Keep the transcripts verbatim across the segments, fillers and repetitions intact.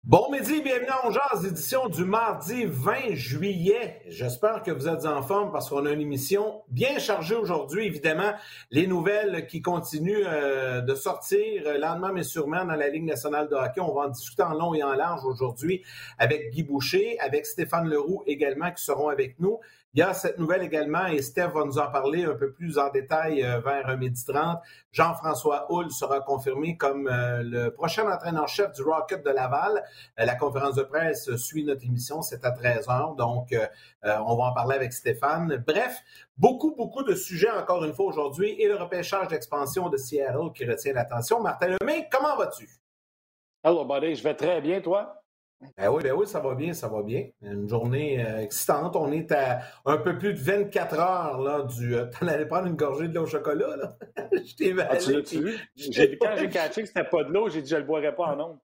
Bon midi, bienvenue à On Jase, édition du mardi vingt juillet. J'espère que vous êtes en forme parce qu'on a une émission bien chargée aujourd'hui. Évidemment, les nouvelles qui continuent euh, de sortir lentement mais sûrement dans la Ligue nationale de hockey. On va en discuter en long et en large aujourd'hui avec Guy Boucher, avec Stéphane Leroux également qui seront avec nous. Il y a cette nouvelle également, et Steph va nous en parler un peu plus en détail euh, vers midi trente. Jean-François Houle sera confirmé comme euh, le prochain entraîneur-chef du Rocket de Laval. Euh, la conférence de presse suit notre émission, c'est à treize heures, donc euh, euh, on va en parler avec Stéphane. Bref, beaucoup, beaucoup de sujets encore une fois aujourd'hui, et le repêchage d'expansion de Seattle qui retient l'attention. Martin Lemay, comment vas-tu? Hello, buddy, je vais très bien, toi? Ben oui, ben oui, ça va bien, ça va bien. Une journée euh, excitante. On est à un peu plus de vingt-quatre heures là, du. Euh, t'en allais prendre une gorgée de lait au chocolat, là? Je t'ai emballé. Ah, tu l'as-tu vu? J'ai, quand j'ai catché que c'était pas de l'eau, j'ai dit je le boirais pas en ondes.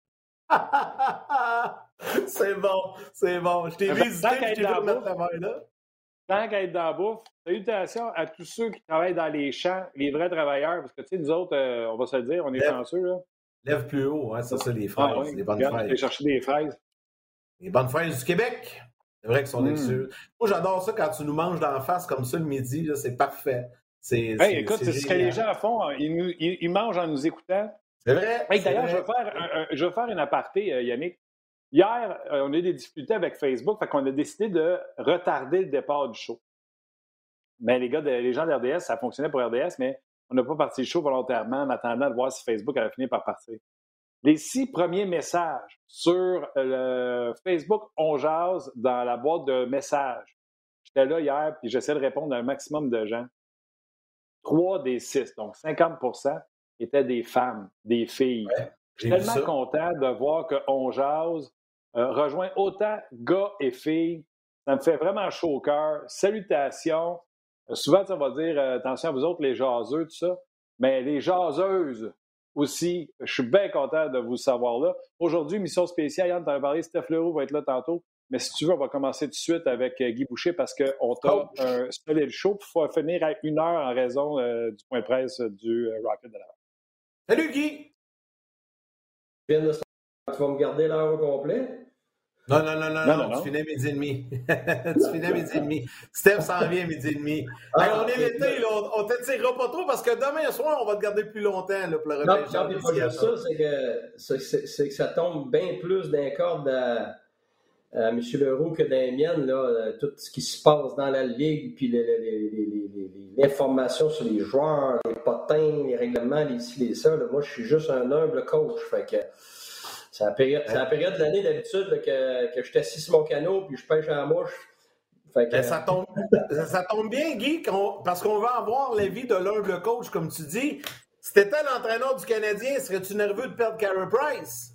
C'est bon, c'est bon. Je t'ai Mais visité, tant je t'ai vu qu'à de mettre la main là. Tant qu'à être dans la bouffe, salutations à tous ceux qui travaillent dans les champs, les vrais travailleurs, parce que, tu sais, nous autres, euh, on va se le dire, on est Lève, chanceux, là. lève plus haut, hein, ça, c'est les fraises, Ah oui, les bonnes regarde, fraises. aller chercher des fraises. Les bonnes fraises du Québec. C'est vrai qu'elles sont délicieuses. Mm. Moi, j'adore ça quand tu nous manges d'en face comme ça le midi, là, c'est parfait. C'est, hey, c'est, écoute, c'est, c'est ce que les gens font. Ils, nous, ils, ils mangent en nous écoutant. C'est vrai. Hey, c'est d'ailleurs, vrai. Je, vais faire un, un, je vais faire une aparté, euh, Yannick. Hier, euh, on a eu des difficultés avec Facebook, fait qu'on a décidé de retarder le départ du show. Mais les gars, de, les gens de R D S, ça fonctionnait pour R D S, mais on n'a pas parti le show volontairement en attendant de voir si Facebook allait finir par partir. Les six premiers messages sur le Facebook On Jase dans la boîte de messages. J'étais là hier, puis j'essaie de répondre à un maximum de gens. Trois des six, donc cinquante pour cent, étaient des femmes, des filles. Ouais, je suis tellement content de voir que On Jase euh, rejoint autant gars et filles. Ça me fait vraiment chaud au cœur. Salutations. Euh, souvent, on va dire, euh, attention à vous autres, les jaseux, tout ça. Mais les jaseuses aussi, je suis bien content de vous savoir là. Aujourd'hui, mission spéciale, Yann, t'en as parlé, Steph Leroux va être là tantôt. Mais si tu veux, on va commencer tout de suite avec Guy Boucher parce qu'on t'a un solide show. Il faut finir à une heure en raison euh, du point de presse du euh, Rocket de Laval. Salut Guy! Tu vas me garder l'heure au complet? Non, non, non, non, non, non, non, tu finis à midi et demi. tu finis à midi et demi. Steph s'en vient à midi et demi. Ah, hey, on est l'été, là, on, on t'attirera pas trop parce que demain soir, on va te garder plus longtemps là, pour le repêchage. Non, non, pas juste ça, c'est que, c'est, c'est, c'est que ça tombe bien plus d'un corde à, à M. Leroux que dans les miennes, là, tout ce qui se passe dans la ligue, puis les, les, les, les, les, l'information sur les joueurs, les potins, les règlements, les ci, les ça. Là, moi, je suis juste un humble coach, fait que c'est la période, c'est la période de l'année d'habitude là, que, que je suis assis sur mon canot puis je pêche à la mouche. Fait que, ben, ça, tombe, ça tombe bien, Guy, qu'on, parce qu'on va avoir l'avis de l'humble coach, comme tu dis. Si tu étais l'entraîneur du Canadien, serais-tu nerveux de perdre Carey Price?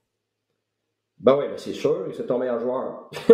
Ben oui, ben c'est sûr, c'est ton meilleur joueur. Tu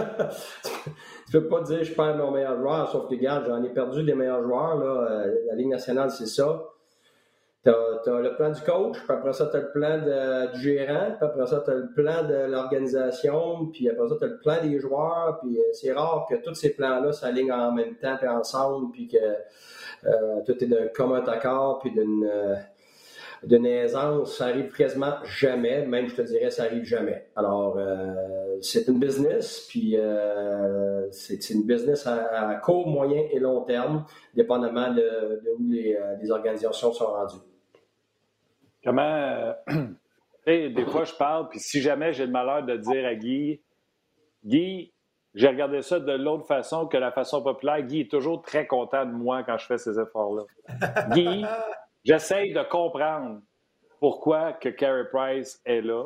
peux pas dire je perds mon meilleur joueur, sauf que, regarde, j'en ai perdu des meilleurs joueurs. Là. La Ligue nationale, c'est ça. Tu as le plan du coach, puis après ça, tu as le plan de, du gérant, puis après ça, tu as le plan de l'organisation, puis après ça, tu as le plan des joueurs, puis euh, c'est rare que tous ces plans-là s'alignent en même temps, puis ensemble, puis que euh, tout est d'un commun accord, puis d'une, euh, d'une aisance. Ça arrive quasiment jamais, même je te dirais, ça arrive jamais. Alors, euh, c'est une business, puis euh, c'est, c'est une business à, à court, moyen et long terme, dépendamment de, de où les, les organisations sont rendues. Comment, euh, des fois, je parle, puis si jamais j'ai le malheur de dire à Guy, Guy, j'ai regardé ça de l'autre façon que la façon populaire. Guy est toujours très content de moi quand je fais ces efforts-là. Guy, j'essaye de comprendre pourquoi que Carey Price est là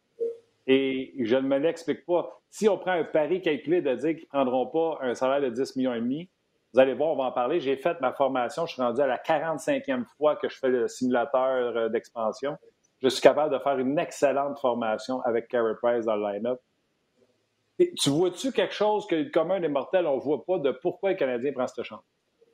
et je ne me l'explique pas. Si on prend un pari calculé de dire qu'ils ne prendront pas un salaire de dix millions et demi, vous allez voir, on va en parler. J'ai fait ma formation. Je suis rendu à la quarante-cinquième fois que je fais le simulateur d'expansion. Je suis capable de faire une excellente formation avec Carey Price dans le line-up. Et tu vois-tu quelque chose que le commun des mortels, on ne voit pas de pourquoi le Canadien prend cette chance?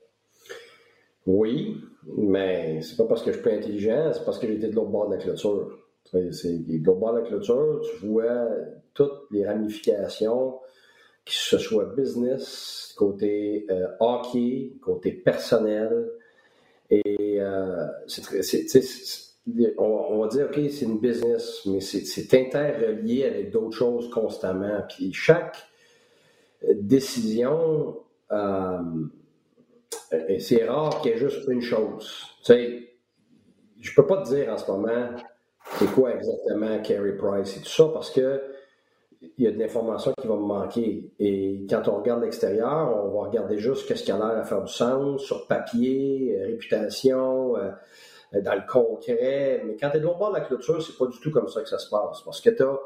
Oui, mais c'est pas parce que je suis pas intelligent, c'est parce que j'étais de l'autre bord de la clôture. C'est de l'autre bord de la clôture, tu vois toutes les ramifications, que ce soit business, côté euh, hockey, côté personnel. Et euh, c'est, c'est, c'est, on, on va dire, OK, c'est une business, mais c'est, c'est interrelié avec d'autres choses constamment. Puis chaque décision, euh, c'est rare qu'il y ait juste une chose. Tu sais, je peux pas te dire en ce moment c'est quoi exactement Carey Price et tout ça, parce que il y a de l'information qui va me manquer. Et quand on regarde l'extérieur, on va regarder juste ce qui a l'air à faire du sens, sur papier, euh, réputation, euh, dans le concret. Mais quand tu es de l'autre bord de la clôture, c'est pas du tout comme ça que ça se passe. Parce que tu as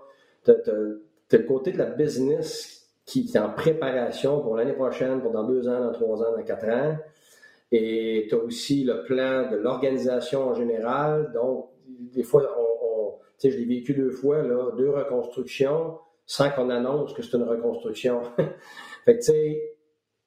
le côté de la business qui est en préparation pour l'année prochaine, pour dans deux ans, dans trois ans, dans quatre ans. Et tu as aussi le plan de l'organisation en général. Donc, des fois, on, on, tu sais, je l'ai vécu deux fois, là, deux reconstructions, sans qu'on annonce que c'est une reconstruction. Fait que, tu sais,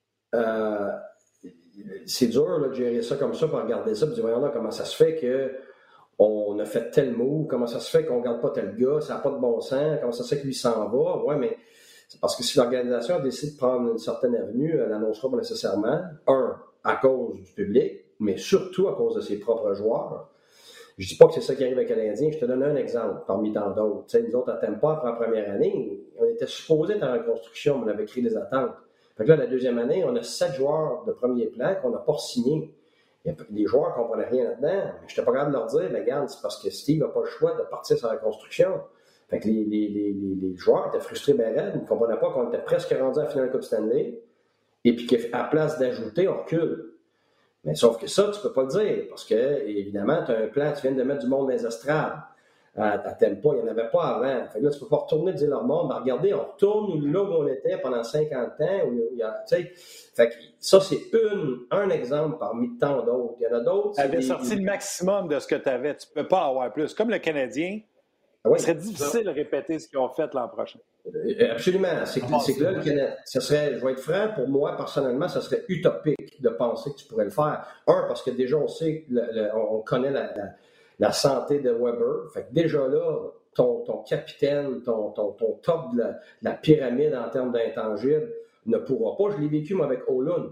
euh, c'est dur là, de gérer ça comme ça, pour regarder ça, puis dire, voyons là, comment ça se fait qu'on a fait tel move, comment ça se fait qu'on ne garde pas tel gars, ça n'a pas de bon sens, comment ça se fait que lui s'en va. Ouais, mais c'est parce que si l'organisation décide de prendre une certaine avenue, elle n'annoncera pas nécessairement, un, à cause du public, mais surtout à cause de ses propres joueurs. Je dis pas que c'est ça qui arrive avec les Canadiens. Je te donne un exemple parmi tant d'autres. Tu sais, nous autres, à Tampa, après la première année, on était supposés être en reconstruction, mais on avait créé des attentes. Fait que là, la deuxième année, on a sept joueurs de premier plan qu'on n'a pas signés. Il y a des joueurs qui ne comprenaient rien là-dedans. Mais je n'étais pas capable de leur dire, mais regarde, c'est parce que Steve n'a pas le choix de partir sur la reconstruction. Fait que les, les, les, les joueurs étaient frustrés, ben raides. Ils ne comprenaient pas qu'on était presque rendu à la finale de Coupe Stanley. Et puis qu'à place d'ajouter, on recule. Mais sauf que ça, tu peux pas le dire, parce que, évidemment, tu as un plan, tu viens de mettre du monde dans les estrades. À, à Tampa, il n'y en avait pas avant. Fait que là, tu peux pas retourner et dire leur monde, ben regardez, on retourne là où on était pendant cinquante ans. Où il y a, tu sais, fait que ça, c'est une, un exemple parmi tant d'autres. Il y en a d'autres. Tu avais des, sorti le maximum de ce que tu avais. Tu ne peux pas avoir plus. Comme le Canadien, ah oui, ce serait difficile de répéter ce qu'ils ont fait l'an prochain. Absolument. C'est, ah, c'est que là, le Canada, ça serait, je vais être franc, pour moi, personnellement, ça serait utopique de penser que tu pourrais le faire. Un, parce que déjà, on sait, le, le, on connaît la, la, la santé de Weber. Fait que déjà là, ton, ton capitaine, ton, ton, ton top de la, de la pyramide en termes d'intangibles ne pourra pas. Je l'ai vécu, moi, avec Ohlund.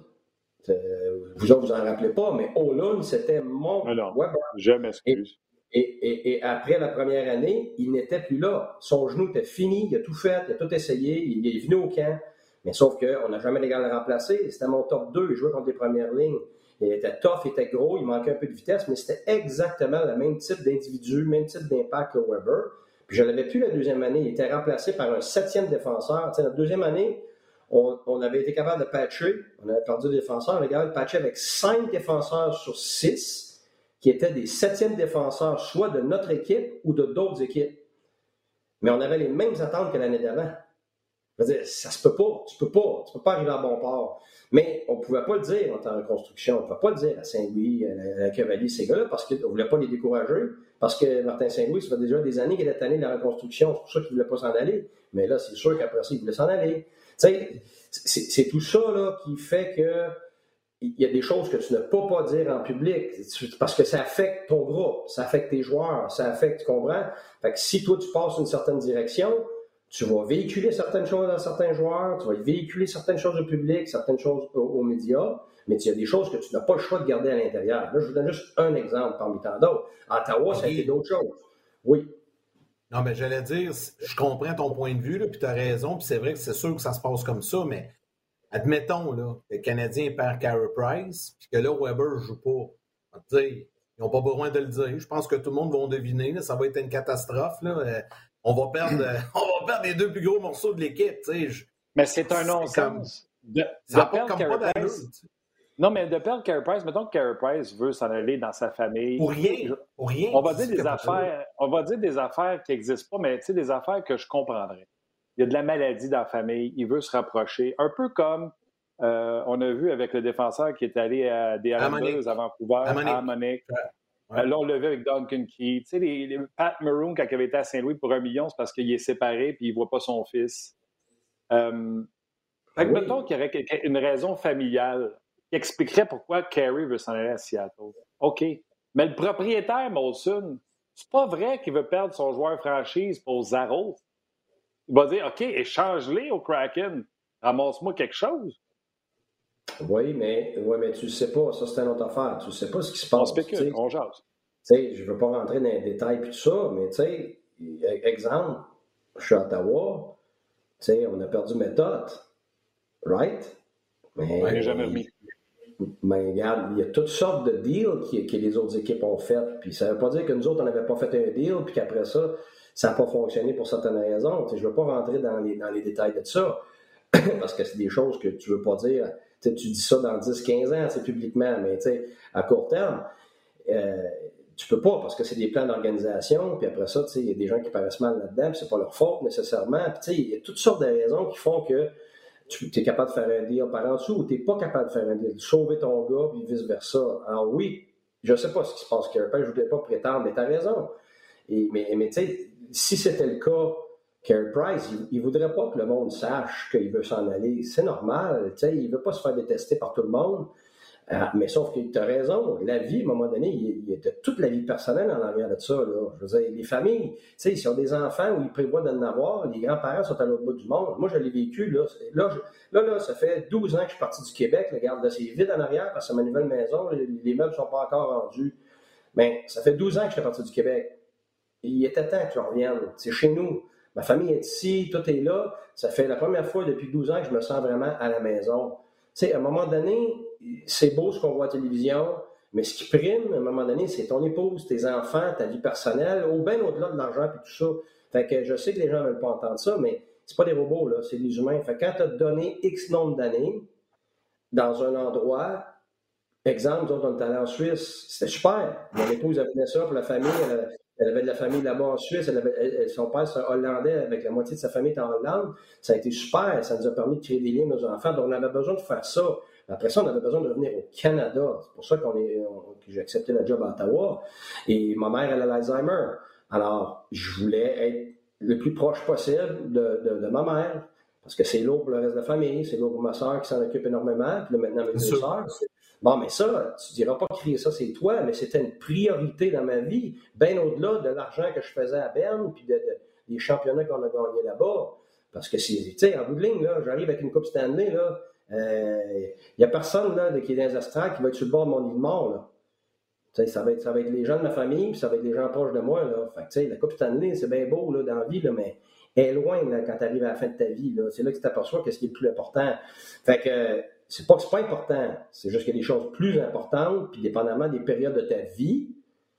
Vous autres, vous en rappelez pas, mais Ohlund, c'était mon Alors, Weber. Je m'excuse. Et, et, et après la première année, il n'était plus là. Son genou était fini, il a tout fait, il a tout essayé, il est venu au camp. Mais sauf qu'on n'a jamais l'égal à le remplacer. C'était mon top deux, il jouait contre les premières lignes. Il était tough, il était gros, il manquait un peu de vitesse, mais c'était exactement le même type d'individu, même type d'impact que Weber. Puis je ne l'avais plus la deuxième année. Il était remplacé par un septième défenseur. Tu sais, la deuxième année, on, on avait été capable de patcher. On avait perdu des défenseurs. On avait capable de patcher avec cinq défenseurs sur six qui étaient des septièmes défenseurs, soit de notre équipe ou de d'autres équipes. Mais on avait les mêmes attentes que l'année d'avant. Je veux dire, ça se peut pas. Tu peux pas. Tu peux pas arriver à bon port. Mais on pouvait pas le dire en temps de reconstruction. On ne pouvait pas le dire à Saint-Louis, à la Cavalier, ces gars-là, parce qu'on ne voulait pas les décourager. Parce que Martin Saint-Louis, ça fait déjà des années qu'il était tanné de la reconstruction. C'est pour ça qu'il ne voulait pas s'en aller. Mais là, c'est sûr qu'après ça, il voulait s'en aller. Tu sais, c'est, c'est tout ça là, qui fait que il y a des choses que tu ne peux pas dire en public parce que ça affecte ton groupe, ça affecte tes joueurs, ça affecte, tu comprends? Fait que si toi, tu passes une certaine direction, tu vas véhiculer certaines choses à certains joueurs, tu vas véhiculer certaines choses au public, certaines choses aux, aux médias, mais il y a des choses que tu n'as pas le choix de garder à l'intérieur. Là, je vous donne juste un exemple parmi tant d'autres. À Ottawa, ça a été d'autres choses. Oui. Non, mais j'allais dire, je comprends ton point de vue, puis tu as raison, puis c'est vrai que c'est sûr que ça se passe comme ça, mais admettons là, que le Canadien perd Carey Price, puis que là, Weber ne joue pas. On va te dire, ils n'ont pas besoin de le dire. Je pense que tout le monde va deviner. Là, ça va être une catastrophe. Là. Euh, on, va perdre, euh, on va perdre les deux plus gros morceaux de l'équipe. Je, mais c'est un non-sens. De, ça de perdre Carey Price. Non, mais de perdre Carey Price, mettons que Carey Price veut s'en aller dans sa famille. Pour rien. Pour rien. On va dire des affaires, on va dire des affaires qui n'existent pas, mais des affaires que je comprendrais. Il y a de la maladie dans la famille, il veut se rapprocher. Un peu comme euh, on a vu avec le défenseur qui est allé à des Islanders à Vancouver, à Monique. Ouais. Euh, là, on l'a vu avec Duncan Key. Tu sais, les, les Pat Maroon, quand il avait été à Saint-Louis pour un million, c'est parce qu'il est séparé et il ne voit pas son fils. Euh, fait que oui. Mettons qu'il y aurait une raison familiale qui expliquerait pourquoi Carey veut s'en aller à Seattle. OK. Mais le propriétaire, Molson, c'est pas vrai qu'il veut perdre son joueur franchise pour Zaro. Il va dire, OK, échange-les au Kraken. Ramasse-moi quelque chose. Oui, mais, oui, mais tu ne sais pas. Ça, c'est une autre affaire. Tu ne sais pas ce qui se passe. On spécule, on jase. sais, je ne veux pas rentrer dans les détails et tout ça, mais tu sais, exemple, je suis à Ottawa, tu sais, on a perdu méthode, right? Mais, on n'est jamais remis. Mais regarde, il y a toutes sortes de deals que, que les autres équipes ont fait. Puis ça ne veut pas dire que nous autres, on n'avait pas fait un deal, puis qu'après ça, ça n'a pas fonctionné pour certaines raisons. Tu sais, je ne veux pas rentrer dans les, dans les détails de ça, parce que c'est des choses que tu ne veux pas dire. Tu sais, tu dis ça dans dix quinze ans, c'est publiquement, mais tu sais, à court terme, euh, tu peux pas, parce que c'est des plans d'organisation, puis après ça, tu sais, il y a des gens qui paraissent mal là-dedans, puis c'est pas leur faute nécessairement. Puis tu sais, il y a toutes sortes de raisons qui font que tu es capable de faire un deal par en dessous ou tu n'es pas capable de faire un deal, de sauver ton gars, puis vice-versa. Alors oui, je ne sais pas ce qui se passe, Carey Price, je ne voulais pas prétendre, mais tu as raison. Et, mais mais tu sais, si c'était le cas, Carey Price, il ne voudrait pas que le monde sache qu'il veut s'en aller. C'est normal, tu sais, il ne veut pas se faire détester par tout le monde. Euh, mais sauf que tu as raison, la vie, à un moment donné, il y a toute la vie personnelle en arrière de ça. Là. Je veux dire, les familles, tu sais, s'ils ont des enfants où ils prévoient d'en avoir, les grands-parents sont à l'autre bout du monde. Moi, je l'ai vécu, là. Là, je, là, là, ça fait douze ans que je suis parti du Québec. Regarde, là, c'est vide en arrière parce que c'est ma nouvelle maison. Les, les meubles ne sont pas encore rendus. Mais ça fait douze ans que je suis parti du Québec. Il était temps que je revienne. C'est chez nous. Ma famille est ici, tout est là. Ça fait la première fois depuis douze ans que je me sens vraiment à la maison. Tu sais, à un moment donné, c'est beau ce qu'on voit à la télévision, mais ce qui prime, à un moment donné, c'est ton épouse, tes enfants, ta vie personnelle, ou bien au-delà de l'argent et tout ça. Fait que je sais que les gens ne veulent pas entendre ça, mais c'est pas des robots, là, c'est des humains. Fait que quand tu as donné X nombre d'années dans un endroit, exemple, nous autres, on est allés en Suisse, c'était super. Mon épouse, elle venait ça pour la famille, elle, elle avait de la famille là-bas en Suisse, elle avait, elle, son père, c'est un Hollandais, avec la moitié de sa famille est en Hollande. Ça a été super, ça nous a permis de créer des liens avec nos enfants, donc on avait besoin de faire ça. Après ça, on avait besoin de revenir au Canada. C'est pour ça qu'on est, on, que j'ai accepté le job à Ottawa. Et ma mère, elle a l'Alzheimer. Alors, je voulais être le plus proche possible de, de, de ma mère, parce que c'est lourd pour le reste de la famille, c'est lourd pour ma soeur qui s'en occupe énormément, puis là, maintenant mes deux sœurs. Bon, mais ça, tu ne diras pas crier ça, c'est toi, mais c'était une priorité dans ma vie, bien au-delà de l'argent que je faisais à Berne, puis de, de, des championnats qu'on a gagnés là-bas. Parce que, c'est, tu sais, en bout de ligne, là, j'arrive avec une Coupe Stanley, là, il euh, n'y a personne là, qui est dans les astrales qui va être sur le bord de mon lit de mort. Là. Ça va, être, ça va être les gens de ma famille, puis ça va être les gens proches de moi. Là. Fait que, la Coupe Stanley, c'est bien beau là, dans la vie, là, mais elle est loin là, quand tu arrives à la fin de ta vie. Là. C'est là que tu t'aperçois qu'est-ce qui est le plus important. Fait que c'est pas que c'est pas important, c'est juste qu'il y a des choses plus importantes, puis dépendamment des périodes de ta vie.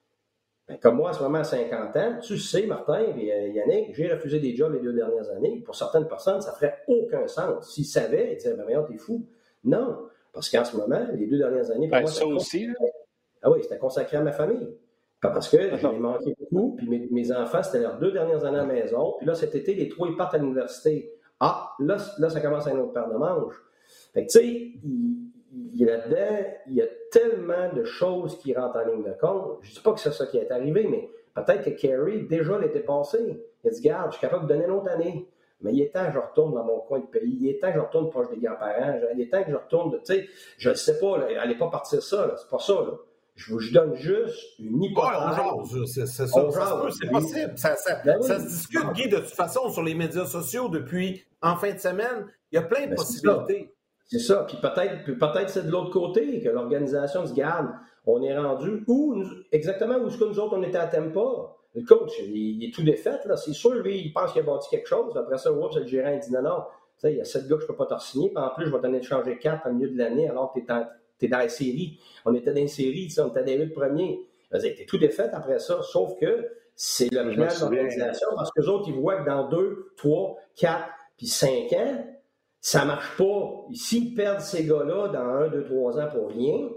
Ben, comme moi, en ce moment, à cinquante ans, tu sais, Martin et euh, Yannick, j'ai refusé des jobs les deux dernières années. Pour certaines personnes, ça ferait aucun sens. S'ils savaient, ils disaient, ben, voyons, t'es fou. Non, parce qu'en ce moment, les deux dernières années, pour ben, moi, ça aussi, là. Ah oui, c'était consacré à ma famille. Parce que j'en ai manqué beaucoup, puis mes, mes enfants, c'était leurs deux dernières années à la maison. Puis là, cet été, les trois, ils partent à l'université. Ah, là, là ça commence à une autre paire de manches. Fait que, tu sais, il, il, là-dedans, il y a tellement de choses qui rentrent en ligne de compte. Je ne dis pas que c'est ça qui est arrivé, mais peut-être que Carey, déjà, l'était passé. Il a dit, garde, je suis capable de donner une autre année. Mais il est temps que je retourne dans mon coin de pays. Il est temps que je retourne proche des grands-parents. Il est temps que je retourne, de, tu sais, je ne sais pas, là, allez pas partir ça, là, c'est pas ça, là. Je vous je donne juste une hypothèse. Ouais, on jase, c'est, c'est ça. On ça jase, c'est oui. possible. Ça, ça, ben oui. ça se discute, Guy, de toute façon, sur les médias sociaux depuis en fin de semaine. Il y a plein de ben, possibilités. C'est ça. Puis peut-être, peut-être c'est de l'autre côté que l'organisation se garde. On est rendu où, nous, exactement où est-ce que nous autres, on était à Tampa. Le coach, il, il est tout défait, là. C'est sûr, lui, il pense qu'il a bâti quelque chose. Après ça, oups, le gérant, il dit non, non. Tu sais, il y a sept gars que je ne peux pas te re-signer. Puis en plus, je vais t'en aller changer quatre au milieu de l'année alors que tu es dans la série. On était dans une série, on était dans les huit premiers. Tu es tout défait après ça. Sauf que c'est le plan de l'organisation parce que les autres, ils voient que dans deux, trois, quatre, puis cinq ans, ça ne marche pas. S'ils perdent ces gars-là dans un, deux, trois ans pour rien,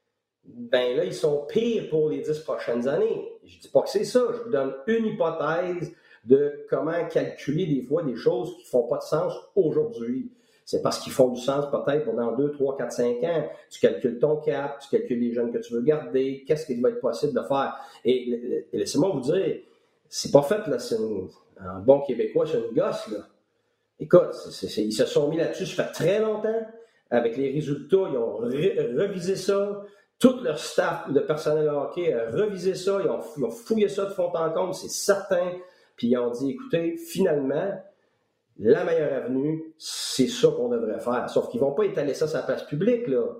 ben là, ils sont pires pour les dix prochaines années. Je ne dis pas que c'est ça. Je vous donne une hypothèse de comment calculer des fois des choses qui ne font pas de sens aujourd'hui. C'est parce qu'ils font du sens peut-être pour dans deux, trois, quatre, cinq ans. Tu calcules ton cap, tu calcules les jeunes que tu veux garder, qu'est-ce qu'il va être possible de faire. Et, et laissez-moi vous dire, c'est pas fait, là, c'est une, un bon Québécois, c'est une gosse, là. Écoute, c'est, c'est, ils se sont mis là-dessus, ça fait très longtemps. Avec les résultats, ils ont re- revisé ça. Tout leur staff de personnel hockey a revisé ça. Ils ont, ils ont fouillé ça de fond en comble, c'est certain. Puis ils ont dit, écoutez, finalement, la meilleure avenue, c'est ça qu'on devrait faire. Sauf qu'ils ne vont pas étaler ça sur la place publique, là.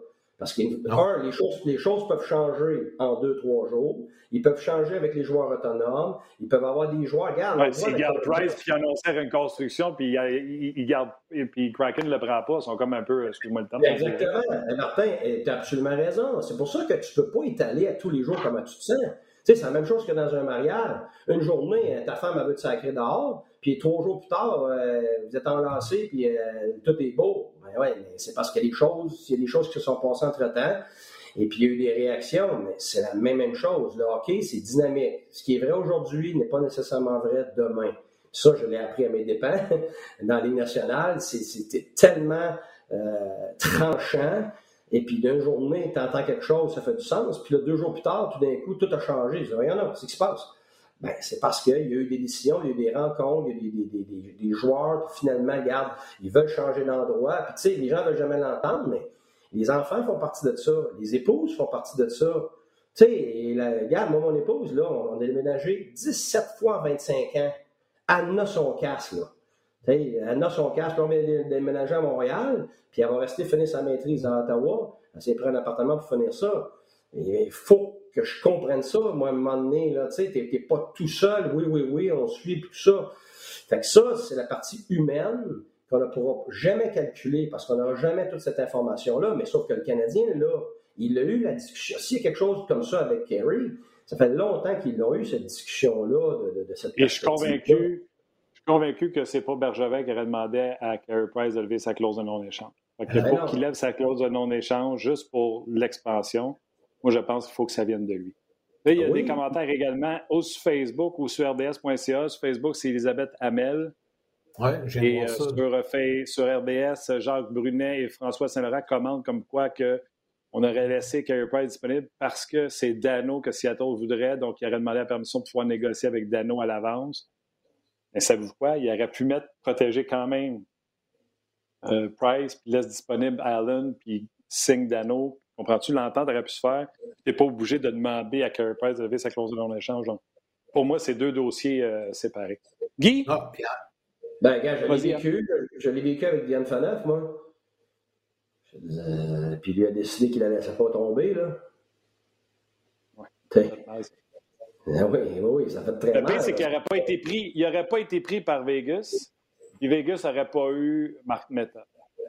Parce que, un, les choses, les choses peuvent changer en deux, trois jours. Ils peuvent changer avec les joueurs autonomes. Ils peuvent avoir des joueurs. Regarde, ouais, s'ils gardent Price qui annonçait une construction, puis ils il gardent, puis Kraken ne le prend pas, ils sont comme un peu, excuse-moi le temps. Exactement. Martin, tu as absolument raison. C'est pour ça que tu ne peux pas étaler à tous les jours comment tu te sens. Tu sais, c'est la même chose que dans un mariage. Une journée, ta femme elle veut te sacrer dehors, puis trois jours plus tard, euh, vous êtes enlacés, puis euh, tout est beau. Ben ouais, mais c'est parce qu'il y a des choses, il y a des choses qui se sont passées entre-temps, et puis il y a eu des réactions, mais c'est la même, même chose. Le hockey, c'est dynamique. Ce qui est vrai aujourd'hui n'est pas nécessairement vrai demain. Ça, je l'ai appris à mes dépens dans les nationales. C'est, c'était tellement euh, tranchant. Et puis, d'une journée, tu entends quelque chose, ça fait du sens. Puis là, deux jours plus tard, tout d'un coup, tout a changé. Je dis, rien, non, c'est ce qui se passe. Ben, c'est parce qu'il y a eu des décisions, il y a eu des rencontres, il y a eu des, des, des, des joueurs qui, finalement, regardent, ils veulent changer d'endroit. Puis, tu sais, les gens ne veulent jamais l'entendre, mais les enfants font partie de ça. Les épouses font partie de ça. Tu sais, regarde, moi, mon épouse, là, on a déménagé dix-sept fois en vingt-cinq ans. Elle a son casque, là. T'sais, elle a son casque, puis on vient de déménager à Montréal, puis elle va rester finir sa maîtrise à Ottawa. Elle s'est pris un appartement pour finir ça. Il faut que je comprenne ça. Moi, à un moment donné, tu sais, t'es, t'es pas tout seul. Oui, oui, oui, on suit tout ça. Fait que ça, c'est la partie humaine qu'on ne pourra jamais calculer parce qu'on n'aura jamais toute cette information-là. Mais sauf que le Canadien, là, il a eu la discussion. S'il y a quelque chose comme ça avec Kerry, ça fait longtemps qu'ils l'ont eu, cette discussion-là de, de, de cette Et je suis convaincu... Je suis convaincu que c'est pas Bergevin qui aurait demandé à Carey Price de lever sa clause de non-échange. Fait que pour qu'il lève sa clause de non-échange juste pour l'expansion, moi, je pense qu'il faut que ça vienne de lui. Là, il y a oui. des commentaires également ou sur Facebook ou sur R D S point C A. Sur Facebook, c'est Elisabeth Hamel. Oui, j'ai Et euh, ça. Sur, fait, sur R D S, Jacques Brunet et François Saint-Laurent commentent comme quoi que on aurait laissé Carey Price disponible parce que c'est Dano que Seattle voudrait. Donc, il aurait demandé la permission de pouvoir négocier avec Dano à l'avance. Mais savez-vous quoi? Il aurait pu mettre, protéger quand même euh, Price, puis laisse disponible Allen, puis signe Dano. Comprends-tu? L'entente aurait pu se faire. Tu n'es pas obligé de demander à Carey Price de lever sa clause de non-échange. Donc, pour moi, c'est deux dossiers euh, séparés. Guy? Ah, Pierre. Ben, gars, je l'ai vécu. Je l'ai vécu avec Diane Phaneuf, moi. Euh, puis lui a décidé qu'il ne la laissait pas tomber, là. Oui. Ah oui, oui, oui, ça fait très le mal. Le pire, c'est qu'il n'aurait pas été pris, il n'aurait pas été pris par Vegas. Et Vegas n'aurait pas eu Marc Metta.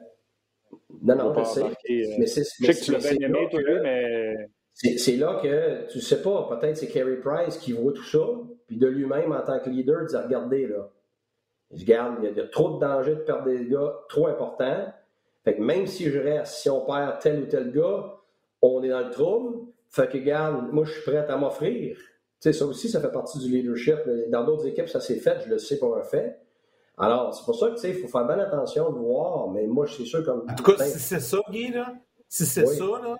Non, non, je sais. Marquer, euh... mais c'est, je sais que tu l'as bien aimé, toi, que... mais... C'est, c'est là que, tu sais pas, peut-être c'est Carey Price qui voit tout ça, puis de lui-même, en tant que leader, dit, regardez, là, je garde, il y, a, il y a trop de danger de perdre des gars trop importants. Fait que même si je reste, si on perd tel ou tel gars, on est dans le trouble. Fait que, regarde, moi, je suis prêt à m'offrir. Tu sais, ça aussi, ça fait partie du leadership. Dans d'autres équipes, ça s'est fait, je le sais pour un fait. Alors, c'est pour ça que, tu sais, il faut faire bien attention de voir, mais moi, je suis sûr comme... En tout cas, si c'est ça, Guy, là, si c'est oui. ça, là,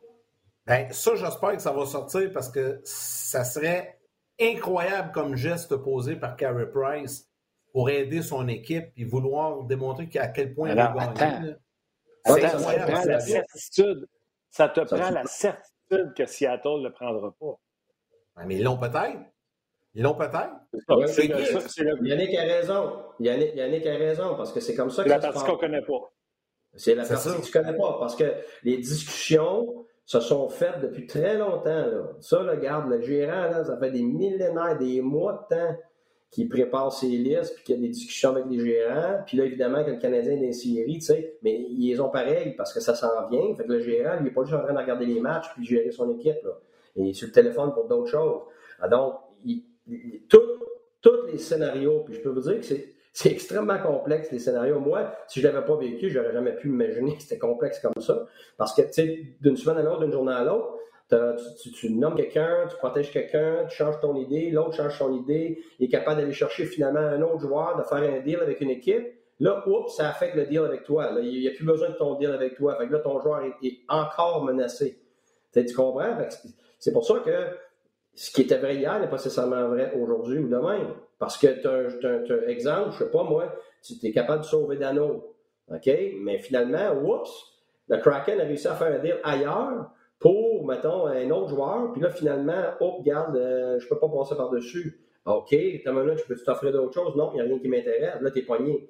ben ça, j'espère que ça va sortir parce que ça serait incroyable comme geste posé par Carey Price pour aider son équipe et vouloir démontrer à quel point Alors, il va gagner. C'est attends, incroyable. Ça te prend la certitude, ça te ça prend la certitude que Seattle ne le prendra pas. Mais ils l'ont peut-être. Ils l'ont peut-être. Ouais, c'est le, ça, c'est le... Yannick a raison. Yannick, Yannick a raison, parce que c'est comme ça que c'est ça se passe. C'est la partie qu'on ne connaît pas. C'est la c'est partie ça. que tu ne connais pas, parce que les discussions se sont faites depuis très longtemps. Là. Ça, là, regarde, le gérant, là, ça fait des millénaires, des mois de temps qu'il prépare ses listes, puis qu'il y a des discussions avec les gérants. Puis là, évidemment, que le Canadien est dans les séries, tu sais, mais ils les ont pareil, parce que ça s'en vient. Fait que le gérant, il n'est pas juste en train de regarder les matchs puis gérer son équipe, là. Il est sur le téléphone pour d'autres choses. Ah, donc, il, il, tout, tous les scénarios, puis je peux vous dire que c'est, c'est extrêmement complexe, les scénarios. Moi, si je ne l'avais pas vécu, je n'aurais jamais pu m'imaginer que c'était complexe comme ça. Parce que, tu sais, d'une semaine à l'autre, d'une journée à l'autre, tu, tu, tu nommes quelqu'un, tu protèges quelqu'un, tu changes ton idée, l'autre change son idée, il est capable d'aller chercher finalement un autre joueur, de faire un deal avec une équipe. Là, oups, ça affecte le deal avec toi. Là, il n'y a plus besoin de ton deal avec toi. Fait que là, ton joueur est, est encore menacé. T'sais, tu comprends? Fait que c'est pour ça que ce qui était vrai hier n'est pas nécessairement vrai aujourd'hui ou demain. Parce que tu as un exemple, je sais pas moi, tu es capable de sauver Dano. OK? Mais finalement, oups, le Kraken a réussi à faire un deal ailleurs pour, mettons, un autre joueur. Puis là, finalement, oh, regarde, euh, je peux pas passer par-dessus. OK, t'as une minute, je peux t'offrir d'autres choses? Non, il n'y a rien qui m'intéresse. Là, tu es poigné.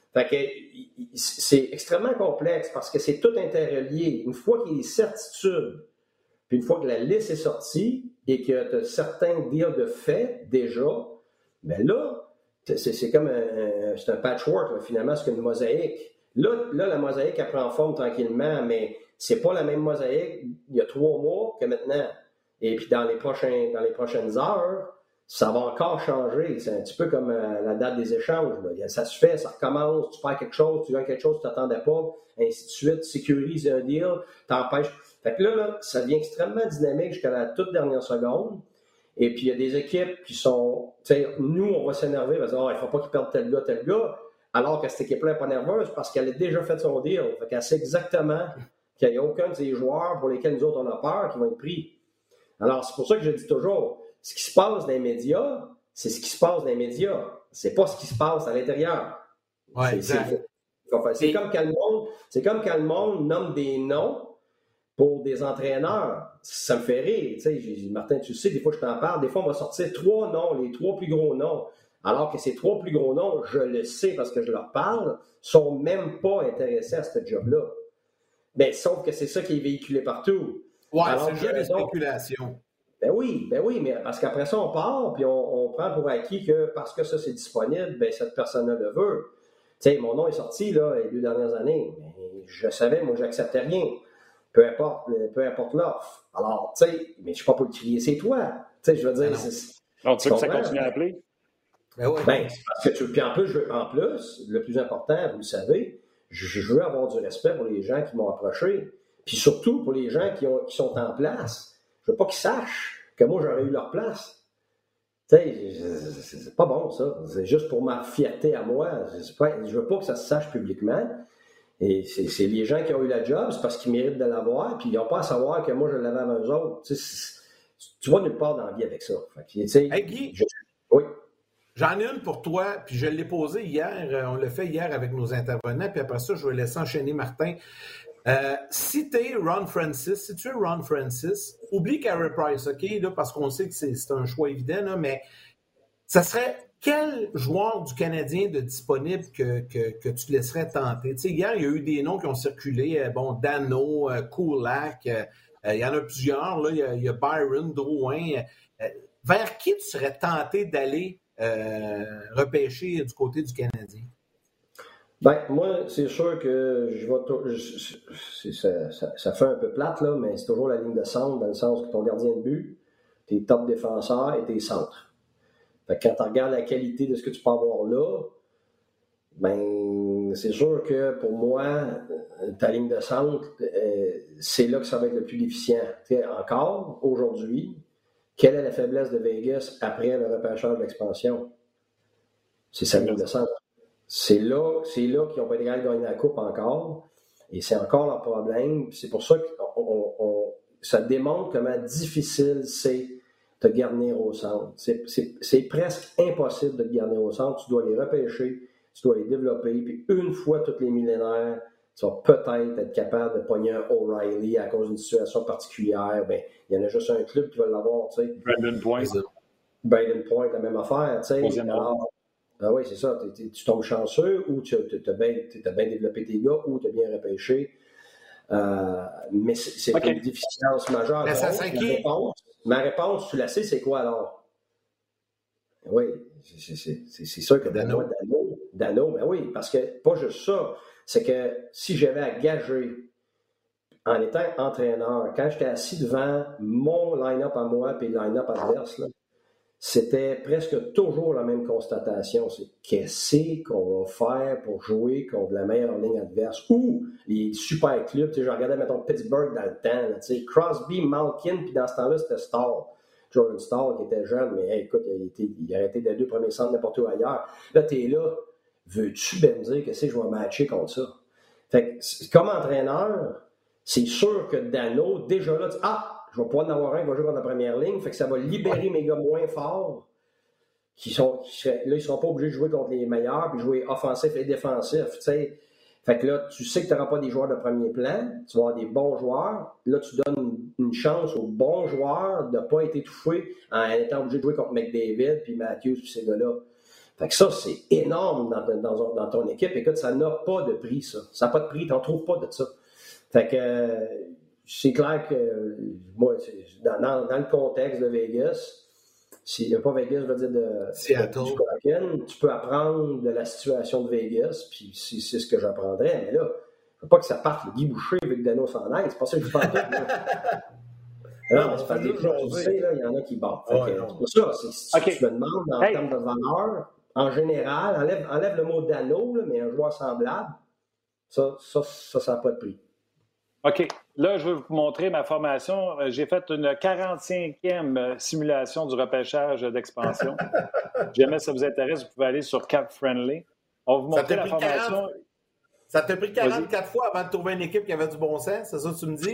Fait que c'est extrêmement complexe parce que c'est tout interrelié. Une fois qu'il y a des certitudes, puis une fois que la liste est sortie et que tu as certains deals de fait déjà, bien là, c'est, c'est comme un, c'est un patchwork, là, finalement, c'est une mosaïque. Là, là, la mosaïque, elle prend forme tranquillement, mais c'est pas la même mosaïque il y a trois mois que maintenant. Et puis dans les, prochains, dans les prochaines heures, ça va encore changer. C'est un petit peu comme euh, la date des échanges. Là. Ça se fait, ça recommence, tu perds quelque chose, tu gagnes quelque chose que tu n'attendais pas, ainsi de suite, tu sécurises un deal, t'empêches. Fait que là, là, ça devient extrêmement dynamique jusqu'à la toute dernière seconde. Et puis, il y a des équipes qui sont... Tu sais, nous, on va s'énerver, on va dire, oh, il ne faut pas qu'ils perdent tel gars, tel gars, alors que cette équipe-là n'est pas nerveuse parce qu'elle a déjà fait son deal. Fait qu'elle sait exactement qu'il n'y a aucun de ces joueurs pour lesquels nous autres, on a peur qui vont être pris. Alors, c'est pour ça que je dis toujours, ce qui se passe dans les médias, c'est ce qui se passe dans les médias. C'est pas ce qui se passe à l'intérieur. Ouais, c'est, exact. c'est, c'est, comme quand le monde, c'est comme quand le monde nomme des noms pour des entraîneurs. Ça me fait rire. Tu sais, Martin, tu sais, des fois, je t'en parle. Des fois, on va sortir trois noms, les trois plus gros noms. Alors que ces trois plus gros noms, je le sais parce que je leur parle, sont même pas intéressés à ce job-là. Ben, sauf que c'est ça qui est véhiculé partout. Ouais, alors, c'est le jeu des spéculations. Ben oui, ben oui, mais parce qu'après ça, on part, puis on, on prend pour acquis que parce que ça, c'est disponible, ben cette personne-là le veut. Tu sais, mon nom est sorti, là, les deux dernières années. Mais je savais, moi, j'acceptais rien. Peu importe, peu importe l'offre. Alors, tu sais, mais je suis pas pour le crier, c'est toi. Tu sais, je veux dire, non. c'est... Non, tu veux que ça continue à appeler? Ben oui. Ben, c'est parce que tu... Puis en plus, je... en plus, le plus important, vous le savez, je veux avoir du respect pour les gens qui m'ont approché. Puis surtout pour les gens qui, ont... qui sont en place. Je veux pas qu'ils sachent que moi, j'aurais eu leur place. Tu sais, c'est pas bon, ça. C'est juste pour ma fierté à moi. Pas... Je veux pas que ça se sache publiquement. Et c'est, c'est les gens qui ont eu la job, c'est parce qu'ils méritent de l'avoir, puis ils n'ont pas à savoir que moi, je l'avais avant eux autres. Tu sais, tu vas nulle part dans la vie avec ça. Fait que, tu sais, hey Guy, je... oui. J'en ai une pour toi, puis je l'ai posée hier. On l'a fait hier avec nos intervenants, puis après ça, je vais laisser enchaîner Martin. Euh, si tu es Ron Francis, si tu es Ron Francis, oublie Carey Price, OK, là, parce qu'on sait que c'est, c'est un choix évident, là, mais ça serait quel joueur du Canadien de disponible que, que, que tu laisserais tenter? Tu sais, hier, il y a eu des noms qui ont circulé, euh, bon, Dano, euh, Kulak, euh, euh, il y en a plusieurs, là, il y a, il y a Byron, Drouin. Euh, vers qui tu serais tenté d'aller euh, repêcher du côté du Canadien? Ben, moi, c'est sûr que je vais. T- je, c'est, ça, ça, ça fait un peu plate, là, mais c'est toujours la ligne de centre, dans le sens que ton gardien de but, tes top défenseurs et tes centres. Fait que quand tu regardes la qualité de ce que tu peux avoir là, ben, c'est sûr que pour moi, ta ligne de centre, euh, c'est là que ça va être le plus déficient. T'sais, encore, aujourd'hui, quelle est la faiblesse de Vegas après le repêchage de l'expansion? C'est sa ligne de centre. C'est là, c'est là qu'ils n'ont pas été capables de gagner la coupe encore. Et c'est encore leur problème. C'est pour ça que on, on, ça démontre comment difficile c'est de garnir au centre. C'est, c'est, c'est presque impossible de te garnir au centre. Tu dois les repêcher, tu dois les développer. Puis une fois tous les millénaires, tu vas peut-être être capable de pogner un O'Reilly à cause d'une situation particulière. Ben, il y en a juste un club qui va l'avoir. Tu sais. Brandon Point. Brandon Point, la même affaire. Tu sais. Alors, ah oui, c'est ça. T'es, t'es, tu tombes chanceux ou tu as bien, bien développé tes gars ou tu as bien repêché. Euh, mais c'est, c'est okay. Une déficience majeure. Mais ça donc, serait ma, qui? réponse, ma réponse, tu la sais, c'est quoi alors? Oui, c'est, c'est, c'est, c'est sûr que Dano. Dano, Dano, ben oui, parce que pas juste ça. C'est que si j'avais à gager en étant entraîneur, quand j'étais assis devant mon line-up à moi et le line-up adverse, là, c'était presque toujours la même constatation. C'est qu'est-ce qu'on va faire pour jouer contre la meilleure ligne adverse ou les super clubs. Tu sais, je regardais, mettons, Pittsburgh dans le temps. Là, tu sais, Crosby, Malkin, puis dans ce temps-là, c'était Stahl. Jordan Stahl qui était jeune, mais hey, écoute, il, était, il a été des deux premiers centres n'importe où ailleurs. Là, tu es là. Veux-tu bien me dire que c'est que je vais matcher contre ça? Fait que, comme entraîneur, c'est sûr que Dano, déjà là, tu ah! Je vais pouvoir en avoir un qui va jouer contre la première ligne. Fait que ça va libérer mes gars moins forts. Qui sont, qui seraient, là, ils ne seront pas obligés de jouer contre les meilleurs puis jouer offensif et défensif. T'sais. Fait que là, tu sais que tu n'auras pas des joueurs de premier plan. Tu vas avoir des bons joueurs. Là, tu donnes une chance aux bons joueurs de ne pas être étouffés en étant obligé de jouer contre McDavid puis Matthews puis ces gars-là. Fait que ça, c'est énorme dans, dans, dans ton équipe. Écoute, ça n'a pas de prix, ça. Ça n'a pas de prix, tu n'en trouves pas de ça. Fait que euh, c'est clair que euh, moi, dans, dans, dans le contexte de Vegas, s'il n'y a pas Vegas, je veux dire de Seattle, du Kraken, tu peux apprendre de la situation de Vegas, puis c'est, c'est ce que j'apprendrais. Mais là, je ne veux pas que ça parte le Guy Boucher avec Dano Sanders. C'est pas ça que je parle. Non, mais c'est parce que tu sais, là, il y en a qui battent. Oh, c'est pour ça, c'est, si okay. tu me demandes en hey. termes de valeur, en général, enlève, enlève le mot Dano, là, mais un joueur semblable, ça, ça, ça, ça n'a pas de prix. OK. Là, je vais vous montrer ma formation. J'ai fait une quarante-cinquième simulation du repêchage d'expansion. Si jamais ça vous intéresse, vous pouvez aller sur Cap Friendly. On va vous montrer la formation. quarante Ça t'a pris quarante-quatre Vas-y. fois avant de trouver une équipe qui avait du bon sens? C'est ça que tu me dis?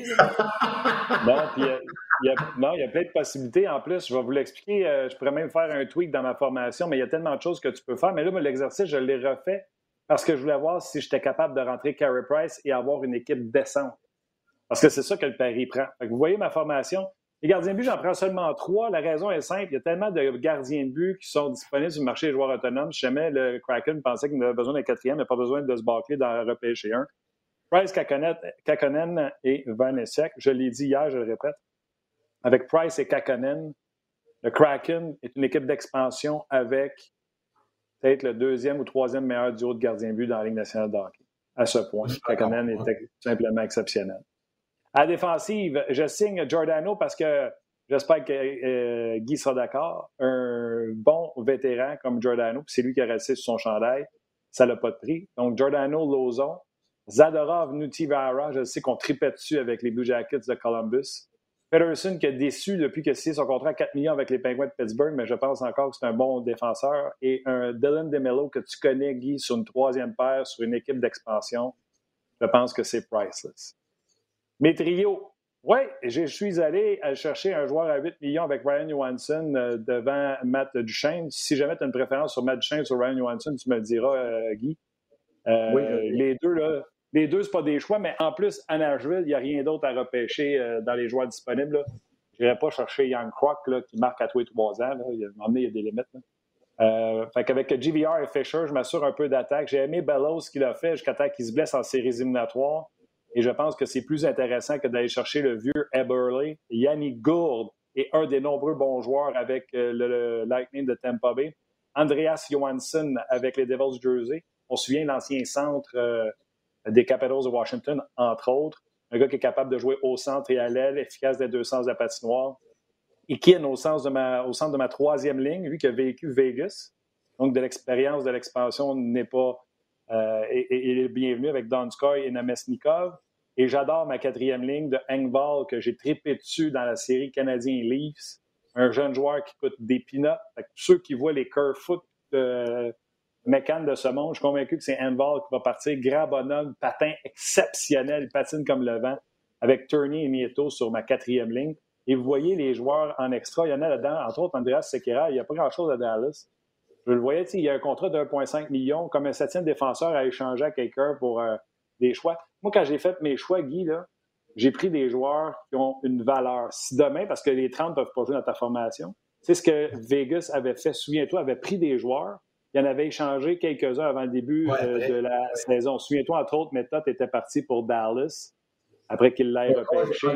non, puis il y a, non, il y a plein de possibilités. En plus, je vais vous l'expliquer. Euh, je pourrais même faire un tweak dans ma formation, mais il y a tellement de choses que tu peux faire. Mais là, l'exercice, je l'ai refait parce que je voulais voir si j'étais capable de rentrer Carey Price et avoir une équipe décente. Parce que c'est ça que le pari prend. Fait que vous voyez ma formation. Les gardiens de but, j'en prends seulement trois. La raison est simple. Il y a tellement de gardiens de but qui sont disponibles sur le marché des joueurs autonomes. Si jamais le Kraken pensait qu'il avait besoin d'un quatrième, il n'a pas besoin de se bâcler dans le repêcher un. Price, Kakkonen et Vanecek. Je l'ai dit hier, je le répète. Avec Price et Kakkonen, le Kraken est une équipe d'expansion avec peut-être le deuxième ou troisième meilleur duo de gardiens de but dans la Ligue nationale de hockey. À ce point, Kakkonen était simplement exceptionnel. À la défensive, je signe Giordano parce que j'espère que euh, Guy sera d'accord. Un bon vétéran comme Giordano, puis c'est lui qui a resté sur son chandail, ça n'a pas de prix. Donc, Giordano, Lauzon, Zadorov, Nutivaara, je sais qu'on tripait dessus avec les Blue Jackets de Columbus. Peterson qui a déçu depuis qu'il a signé son contrat à quatre millions avec les Penguins de Pittsburgh, mais je pense encore que c'est un bon défenseur. Et un Dylan DeMello que tu connais, Guy, sur une troisième paire, sur une équipe d'expansion, je pense que c'est priceless. Mes trios, oui, je suis allé chercher un joueur à huit millions avec Ryan Johansson euh, devant Matt Duchesne. Si jamais tu as une préférence sur Matt Duchesne ou sur Ryan Johansson, tu me le diras, euh, Guy. Euh, oui, oui. Les deux, là, les deux, c'est pas des choix, mais en plus, à Nashville, il n'y a rien d'autre à repêcher euh, dans les joueurs disponibles. Là. Je n'irais pas chercher Young Croc, là, qui marque à tous les trois ans. Là. Il, a, il y a des limites. Là. Euh, fait qu'avec G V R et Fisher, je m'assure un peu d'attaque. J'ai aimé Bellows ce qu'il a fait jusqu'à temps qu'il se blesse en séries éliminatoires. Et je pense que c'est plus intéressant que d'aller chercher le vieux Eberle. Yannick Gourde est un des nombreux bons joueurs avec euh, le, le Lightning de Tampa Bay. Andreas Johansson avec les Devils du Jersey. On se souvient de l'ancien centre euh, des Capitals de Washington, entre autres. Un gars qui est capable de jouer au centre et à l'aile, efficace des deux sens de la patinoire. Ikin au, sens de ma, au centre de ma troisième ligne, lui qui a vécu Vegas. Donc, de l'expérience de l'expansion n'est pas... Euh, et, et, et est bienvenu avec Donskoy et Namestnikov. Et j'adore ma quatrième ligne de Engvall que j'ai trippé dessus dans la série Canadien Leafs. Un jeune joueur qui coûte des peanuts. Ceux qui voient les Kerfoot de McCann de ce monde, je suis convaincu que c'est Engvall qui va partir. Grand bonhomme, patin exceptionnel, il patine comme le vent avec Turney et Nieto sur ma quatrième ligne. Et vous voyez les joueurs en extra, il y en a là-dedans, entre autres Andreas Sekera, il n'y a pas grand-chose à Dallas. Je le voyais, il y a un contrat de un virgule cinq million, comme un septième défenseur à échanger à quelqu'un pour euh, des choix. Moi, quand j'ai fait mes choix, Guy, là, j'ai pris des joueurs qui ont une valeur. Si demain, parce que les trente ne peuvent pas jouer dans ta formation, c'est ce que Vegas avait fait, souviens-toi, avait pris des joueurs, il en avait échangé quelques-uns avant le début ouais, euh, de la ouais. saison. Souviens-toi, entre autres, Méthode était parti pour Dallas, après qu'il l'ait repêché.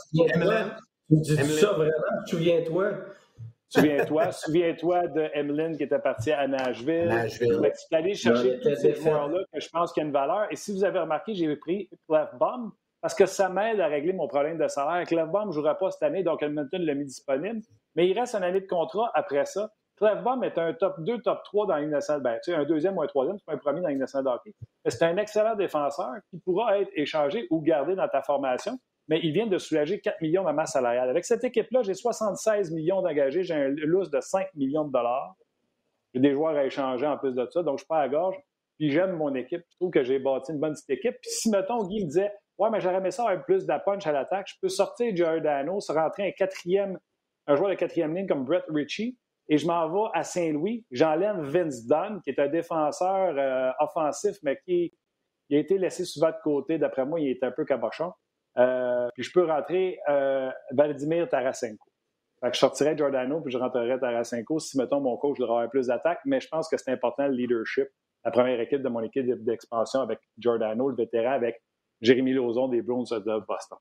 Tu dis ça vraiment? Souviens-toi? Souviens-toi, souviens-toi de Emeline qui était parti à Nashville. Nashville. Tu es allé chercher tous ces joueurs-là que je pense qu'il y a une valeur. Et si vous avez remarqué, j'ai pris Clefbaum parce que ça m'aide à régler mon problème de salaire. Clefbaum ne jouera pas cette année, donc Edmonton l'a mis disponible. Mais il reste une année de contrat après ça. Clefbaum est un top deux, top trois dans la Ligue nationale. Ben, tu sais, un deuxième ou un troisième, c'est pas un premier dans la Ligue nationale de hockey. Mais c'est un excellent défenseur qui pourra être échangé ou gardé dans ta formation. Mais il vient de soulager quatre millions de ma masse salariale. Avec cette équipe-là, j'ai soixante-seize millions d'engagés, j'ai un lousse de cinq millions de dollars. J'ai des joueurs à échanger en plus de ça, donc je suis pas à la gorge. Puis j'aime mon équipe. Je trouve que j'ai bâti une bonne petite équipe. Puis si, mettons, Guy me disait « Ouais, mais j'aurais aimé ça avoir plus de punch à l'attaque, je peux sortir Giordano, se rentrer un quatrième, un joueur de quatrième ligne comme Brett Ritchie, et je m'en vais à Saint-Louis, j'enlève Vince Dunn, qui est un défenseur euh, offensif, mais qui, qui a été laissé souvent de côté. D'après moi, il est un peu cabochon. Euh, puis je peux rentrer euh, Vladimir Tarasenko. Fait que je sortirais Giordano puis je rentrerais Tarasenko si, mettons, mon coach leur aurait plus d'attaque. Mais je pense que c'est important le leadership. La première équipe de mon équipe d'expansion avec Giordano, le vétéran, avec Jérémy Lauzon des Bruins de Boston.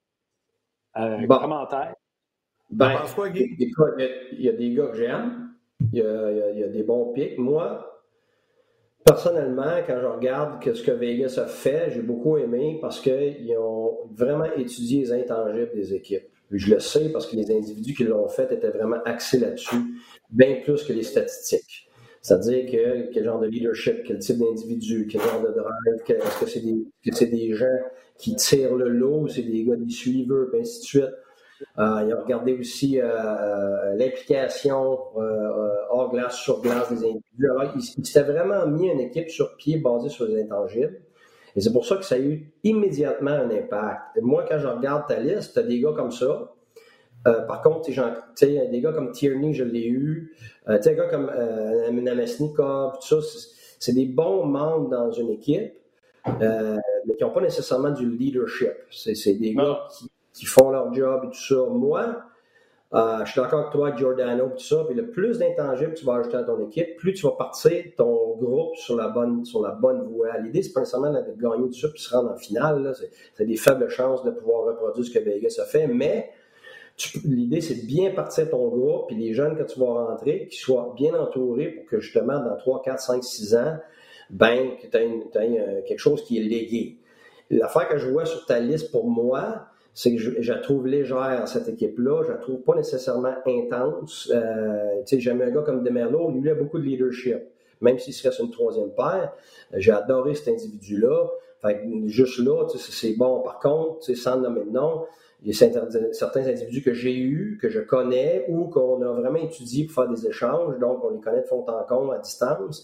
Euh, bon. Commentaire? Ben, quoi, Guy? Il y, a, il y a des gars que j'aime. Il y a, il y a, il y a des bons pics. Moi, personnellement, quand je regarde ce que Vegas a fait, j'ai beaucoup aimé parce qu'ils ont vraiment étudié les intangibles des équipes. Je le sais parce que les individus qui l'ont fait étaient vraiment axés là-dessus, bien plus que les statistiques. C'est-à-dire que quel genre de leadership, quel type d'individu, quel genre de drive, que, est-ce que c'est des, que c'est des gens qui tirent le lot, c'est des gars, des suiveurs, et ainsi de suite. Euh, ils ont regardé aussi euh, l'implication euh, hors glace, sur glace des individus. Alors, ils, ils s'étaient vraiment mis une équipe sur pied basée sur les intangibles. Et c'est pour ça que ça a eu immédiatement un impact. Et moi, quand je regarde ta liste, tu as des gars comme ça. Euh, par contre, tu sais, des gars comme Tierney, je l'ai eu. Euh, tu sais, des gars comme euh, Namestnikov, tout ça, c'est, c'est des bons membres dans une équipe, euh, mais qui n'ont pas nécessairement du leadership. C'est, c'est des non. gars qui, qui font leur job et tout ça. Moi, euh, je suis d'accord avec toi, Giordano, tout ça. Puis le plus d'intangibles que tu vas ajouter à ton équipe, plus tu vas partir ton groupe sur la bonne, sur la bonne voie. L'idée, c'est pas nécessairement de gagner tout ça puis se rendre en finale. Là. C'est, c'est des faibles chances de pouvoir reproduire ce que Vegas a fait, mais Tu, l'idée, c'est de bien partir ton groupe, puis les jeunes que tu vas rentrer, qu'ils soient bien entourés pour que, justement, dans trois, quatre, cinq, six ans, ben, que tu aies quelque chose qui est légué. L'affaire que je vois sur ta liste, pour moi, c'est que je, je la trouve légère, cette équipe-là. Je la trouve pas nécessairement intense. Euh, tu sais, j'aime un gars comme Demerlo, lui, il a beaucoup de leadership. Même s'il serait sur une troisième paire, j'ai adoré cet individu-là. Fait que juste là, tu sais, c'est bon. Par contre, tu sais, sans nommer de nom, il y a certains individus que j'ai eus, que je connais, ou qu'on a vraiment étudié pour faire des échanges, donc on les connaît de fond en comble à distance.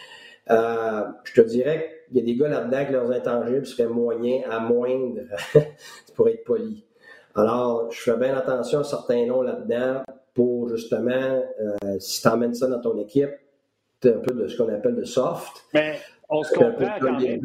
Euh, je te dirais qu'il y a des gars là-dedans que leurs intangibles seraient moyens à moindre, pour être poli. Alors, je fais bien attention à certains noms là-dedans pour justement, euh, si tu emmènes ça dans ton équipe, tu as un peu de ce qu'on appelle de soft. Mais on se comprend quand même.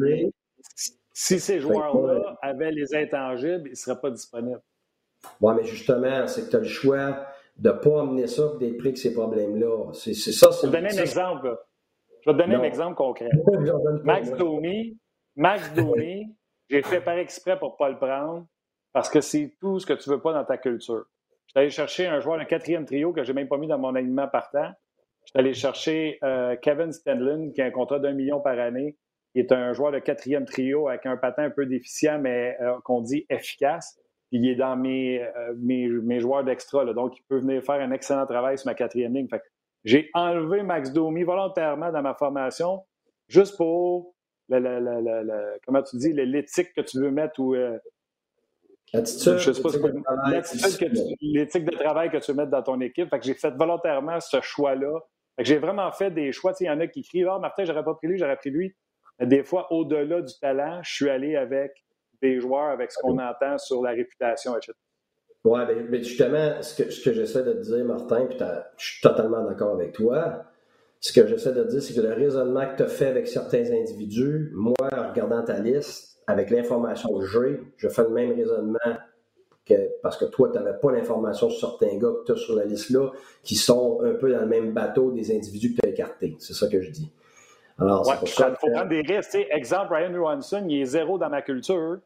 Si ces joueurs-là avaient les intangibles, ils ne seraient pas disponibles. Oui, mais justement, c'est que tu as le choix de ne pas amener ça et d'être pris avec ces problèmes-là. C'est, c'est ça. C'est, je vais te donner ça, un exemple. Là. Je vais te donner non. un exemple concret. Max Domi, Max Domi, j'ai fait par exprès pour ne pas le prendre parce que c'est tout ce que tu ne veux pas dans ta culture. Je suis allé chercher un joueur de quatrième trio que je n'ai même pas mis dans mon alignement partant. Je suis allé chercher euh, Kevin Stenlund, qui a un contrat d'un million par année. Il est un joueur de quatrième trio avec un patin un peu déficient, mais euh, qu'on dit efficace. Puis il est dans mes, euh, mes, mes joueurs d'extra. Là, donc, il peut venir faire un excellent travail sur ma quatrième ligne. Fait que j'ai enlevé Max Domi volontairement dans ma formation, juste pour le, le, le, le, le, comment tu dis, l'éthique que tu veux mettre ou euh, l'attitude, je sais pas, l'éthique, de travail, l'attitude que tu, l'éthique de travail que tu veux mettre dans ton équipe. Fait que j'ai fait volontairement ce choix-là. Fait que j'ai vraiment fait des choix. Il y en a qui crient « Ah, oh, Martin, j'aurais pas pris lui, j'aurais pris lui. » Des fois, au-delà du talent, je suis allé avec des joueurs, avec ce qu'on entend sur la réputation, et cetera. Oui, mais justement, ce que, ce que j'essaie de te dire, Martin, puis je suis totalement d'accord avec toi, ce que j'essaie de te dire, c'est que le raisonnement que tu as fait avec certains individus, moi, en regardant ta liste, avec l'information que j'ai, je fais le même raisonnement que, parce que toi, tu n'avais pas l'information sur certains gars que tu as sur la liste-là, qui sont un peu dans le même bateau des individus que tu as écartés. C'est ça que je dis. Alors, ouais, il faut que... prendre des risques. T'sais, exemple, Ryan Johansson, il est zéro dans ma culture,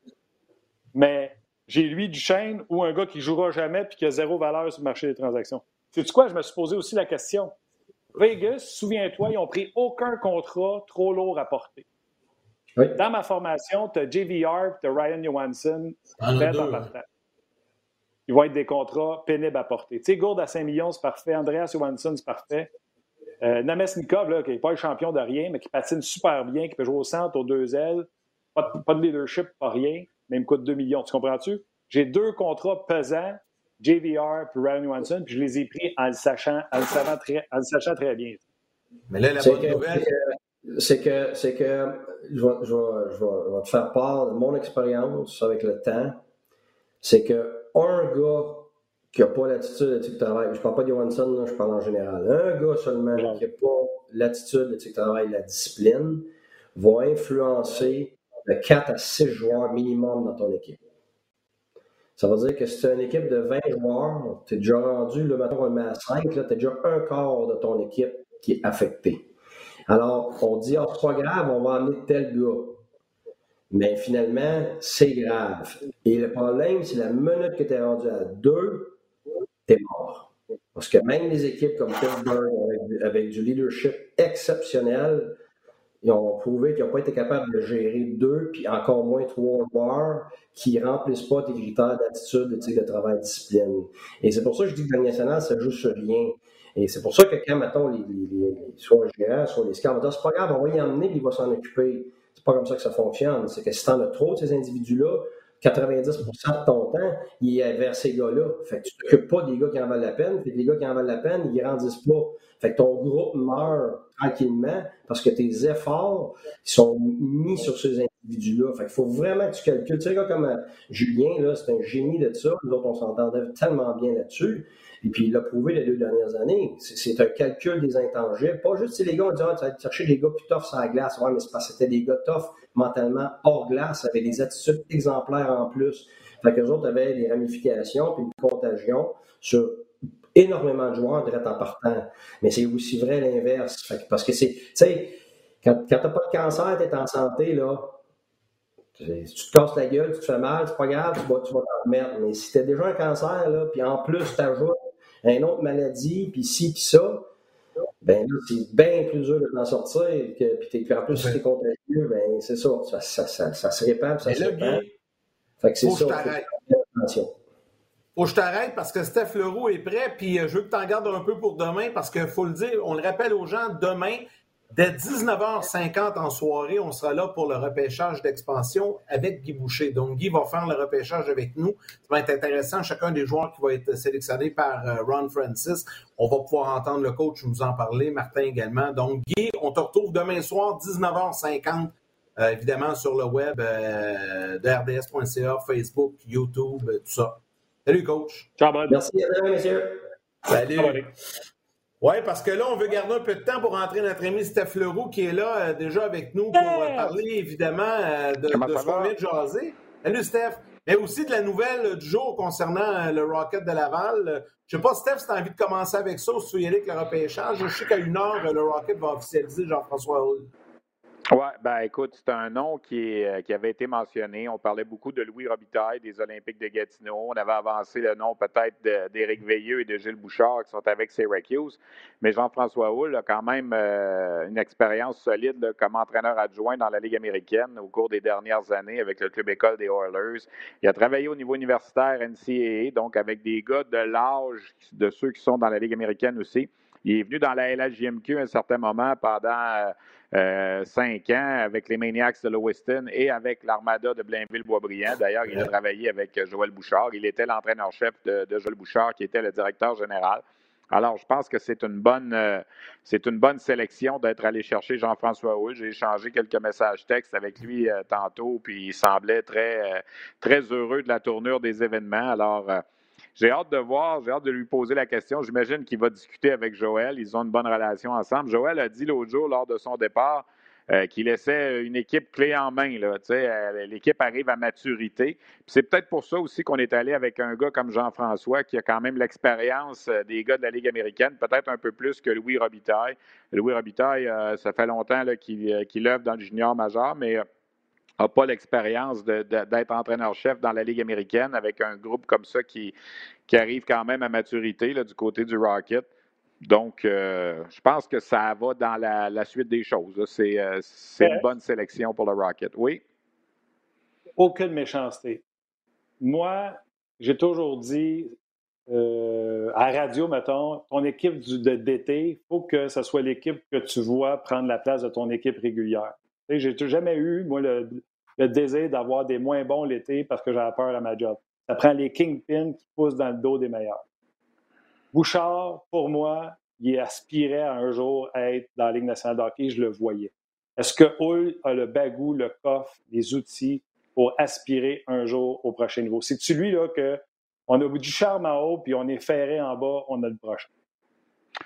mais j'ai lui Duchesne ou un gars qui ne jouera jamais et qui a zéro valeur sur le marché des transactions. Sais-tu quoi? Je me suis posé aussi la question. Vegas, souviens-toi, ils n'ont pris aucun contrat trop lourd à porter. Oui. Dans ma formation, tu as J V R et tu as Ryan Johansson fait en partant. Ils vont être des contrats pénibles à porter. Tu sais, Gourde à cinq millions, c'est parfait. Andreas Johansson, c'est parfait. Euh, Namestnikov, là, qui n'est pas le champion de rien, mais qui patine super bien, qui peut jouer au centre, aux deux ailes, pas de, pas de leadership, pas rien, mais il me coûte deux millions. Tu comprends-tu? J'ai deux contrats pesants, J V R et Ryan Johansson, puis je les ai pris en le sachant, en le savant très, en le sachant très bien. Mais là, la c'est bonne que, nouvelle... C'est que, c'est que je, vais, je, vais, je, vais, je vais te faire part de mon expérience avec le temps. C'est que un gars qui n'a pas l'attitude d'éthique de travail, je ne parle pas de Johansson, là, je parle en général, un gars seulement ouais. qui n'a pas l'attitude d'éthique de travail, la discipline, va influencer de quatre à six joueurs minimum dans ton équipe. Ça veut dire que si tu as une équipe de vingt joueurs, tu es déjà rendu, là, maintenant on le met à cinq, tu as déjà un quart de ton équipe qui est affecté. Alors, on dit, oh, c'est pas grave, on va emmener tel gars. Mais finalement, c'est grave. Et le problème, c'est la minute que tu es rendu à deux, tu es mort. Parce que même les équipes comme Pittsburgh, avec, avec du leadership exceptionnel, ils ont prouvé qu'ils n'ont pas été capables de gérer deux, puis encore moins trois joueurs qui ne remplissent pas tes critères d'attitude, de, de travail, de discipline. Et c'est pour ça que je dis que la Ligue nationale, ça joue sur rien. Et c'est pour ça que quand, mettons, les, les, les, soit les gérants, soit les scouts, c'est pas grave, on va y emmener, puis il va s'en occuper. C'est pas comme ça que ça fonctionne. C'est que si tu en as trop de ces individus-là, quatre-vingt-dix pour cent de ton temps, il est vers ces gars-là. Fait que tu t'occupes pas des gars qui en valent la peine, puis les gars qui en valent la peine, ils grandissent pas. Fait que ton groupe meurt tranquillement parce que tes efforts sont mis sur ces individus-là. Fait qu'il faut vraiment que tu calcules. Tu sais, un gars comme Julien, là, c'est un génie de ça. Nous autres, on s'entendait tellement bien là-dessus. Et puis, il l'a prouvé les deux dernières années. C'est, c'est un calcul des intangibles. Pas juste si les gars ont dit, ah, tu vas chercher des gars plus tough sur la glace. Ouais, mais c'est parce que c'était des gars tough mentalement hors glace, avec des attitudes exemplaires en plus. Fait qu'eux autres avaient des ramifications puis une contagion sur énormément de joueurs direct en partant. Mais c'est aussi vrai l'inverse. Fait que, parce que c'est, tu sais, quand, quand t'as pas de cancer, t'es en santé, là, tu te casses la gueule, tu te fais mal, c'est pas grave, tu vas, tu vas t'en remettre. Mais si t'as déjà un cancer, là, puis en plus t'ajoutes une autre maladie, puis ci, puis ça, ben là, c'est bien plus dur de t'en sortir. Que, puis, t'es, puis en plus, si t'es contagieux, ben c'est ça. Ça, ça, ça, ça se répand, puis ça Mais se là, répand. Guy, Fait que c'est faut ça. que je t'arrête. Attention. Faut que je t'arrête parce que Steph Leroux est prêt, puis je veux que tu en gardes un peu pour demain parce qu'il faut le dire, on le rappelle aux gens, demain, dès dix-neuf heures cinquante en soirée, on sera là pour le repêchage d'expansion avec Guy Boucher. Donc, Guy va faire le repêchage avec nous. Ça va être intéressant. Chacun des joueurs qui va être sélectionné par Ron Francis, on va pouvoir entendre le coach nous en parler, Martin également. Donc, Guy, on te retrouve demain soir, dix-neuf heures cinquante, euh, évidemment sur le web euh, de R D S point C A, Facebook, YouTube, tout ça. Salut, coach. Ciao, bud. Merci, à messieurs. Salut. Ciao, oui, parce que là, on veut garder un peu de temps pour rentrer notre ami Steph Leroux qui est là euh, déjà avec nous pour euh, parler évidemment euh, de, de ce qu'on vient de jaser. Salut, Steph. Mais aussi de la nouvelle du jour concernant euh, le Rocket de Laval. Je ne sais pas, Steph, si tu as envie de commencer avec ça ou si tu veux y aller avec le repêchage. Je sais qu'à une heure, le Rocket va officialiser Jean-François Houle. Oui, ben écoute, c'est un nom qui, est, qui avait été mentionné. On parlait beaucoup de Louis Robitaille, des Olympiques de Gatineau. On avait avancé le nom peut-être de, d'Éric Veilleux et de Gilles Bouchard qui sont avec Syracuse. Mais Jean-François Houle a quand même euh, une expérience solide là, comme entraîneur adjoint dans la Ligue américaine au cours des dernières années avec le club école des Oilers. Il a travaillé au niveau universitaire N C A A, donc avec des gars de l'âge de ceux qui sont dans la Ligue américaine aussi. Il est venu dans la L H J M Q à un certain moment pendant euh, cinq ans avec les Maniacs de Lewiston et avec l'Armada de Blainville-Boisbriand. D'ailleurs, il a travaillé avec Joël Bouchard. Il était l'entraîneur-chef de, de Joël Bouchard, qui était le directeur général. Alors, je pense que c'est une bonne, euh, c'est une bonne sélection d'être allé chercher Jean-François Houle. J'ai échangé quelques messages textes avec lui euh, tantôt, puis il semblait très, euh, très heureux de la tournure des événements. Alors, euh, j'ai hâte de voir, j'ai hâte de lui poser la question. J'imagine qu'il va discuter avec Joël. Ils ont une bonne relation ensemble. Joël a dit l'autre jour, lors de son départ, euh, qu'il laissait une équipe clé en main. Là. Tu sais, euh, l'équipe arrive à maturité. Puis c'est peut-être pour ça aussi qu'on est allé avec un gars comme Jean-François, qui a quand même l'expérience des gars de la Ligue américaine, peut-être un peu plus que Louis Robitaille. Louis Robitaille, euh, ça fait longtemps là, qu'il, qu'il œuvre dans le junior majeur, mais euh, n'a pas l'expérience de, de, d'être entraîneur-chef dans la Ligue américaine avec un groupe comme ça qui, qui arrive quand même à maturité là, du côté du Rocket. Donc, euh, je pense que ça va dans la, la suite des choses. Là. C'est, euh, c'est une bonne sélection pour le Rocket. Oui? Aucune méchanceté. Moi, j'ai toujours dit, euh, à la radio, mettons, ton équipe du, de, d'été, il faut que ce soit l'équipe que tu vois prendre la place de ton équipe régulière. Tu sais, j'ai jamais eu, moi, le, le désir d'avoir des moins bons l'été parce que j'avais peur à ma job. Ça prend les kingpins qui poussent dans le dos des meilleurs. Bouchard, pour moi, il aspirait à un jour à être dans la Ligue nationale de hockey, je le voyais. Est-ce que Houle a le bagou, le coffre, les outils pour aspirer un jour au prochain niveau? C'est-tu lui là que on a du charme en haut puis on est ferré en bas, on a le prochain?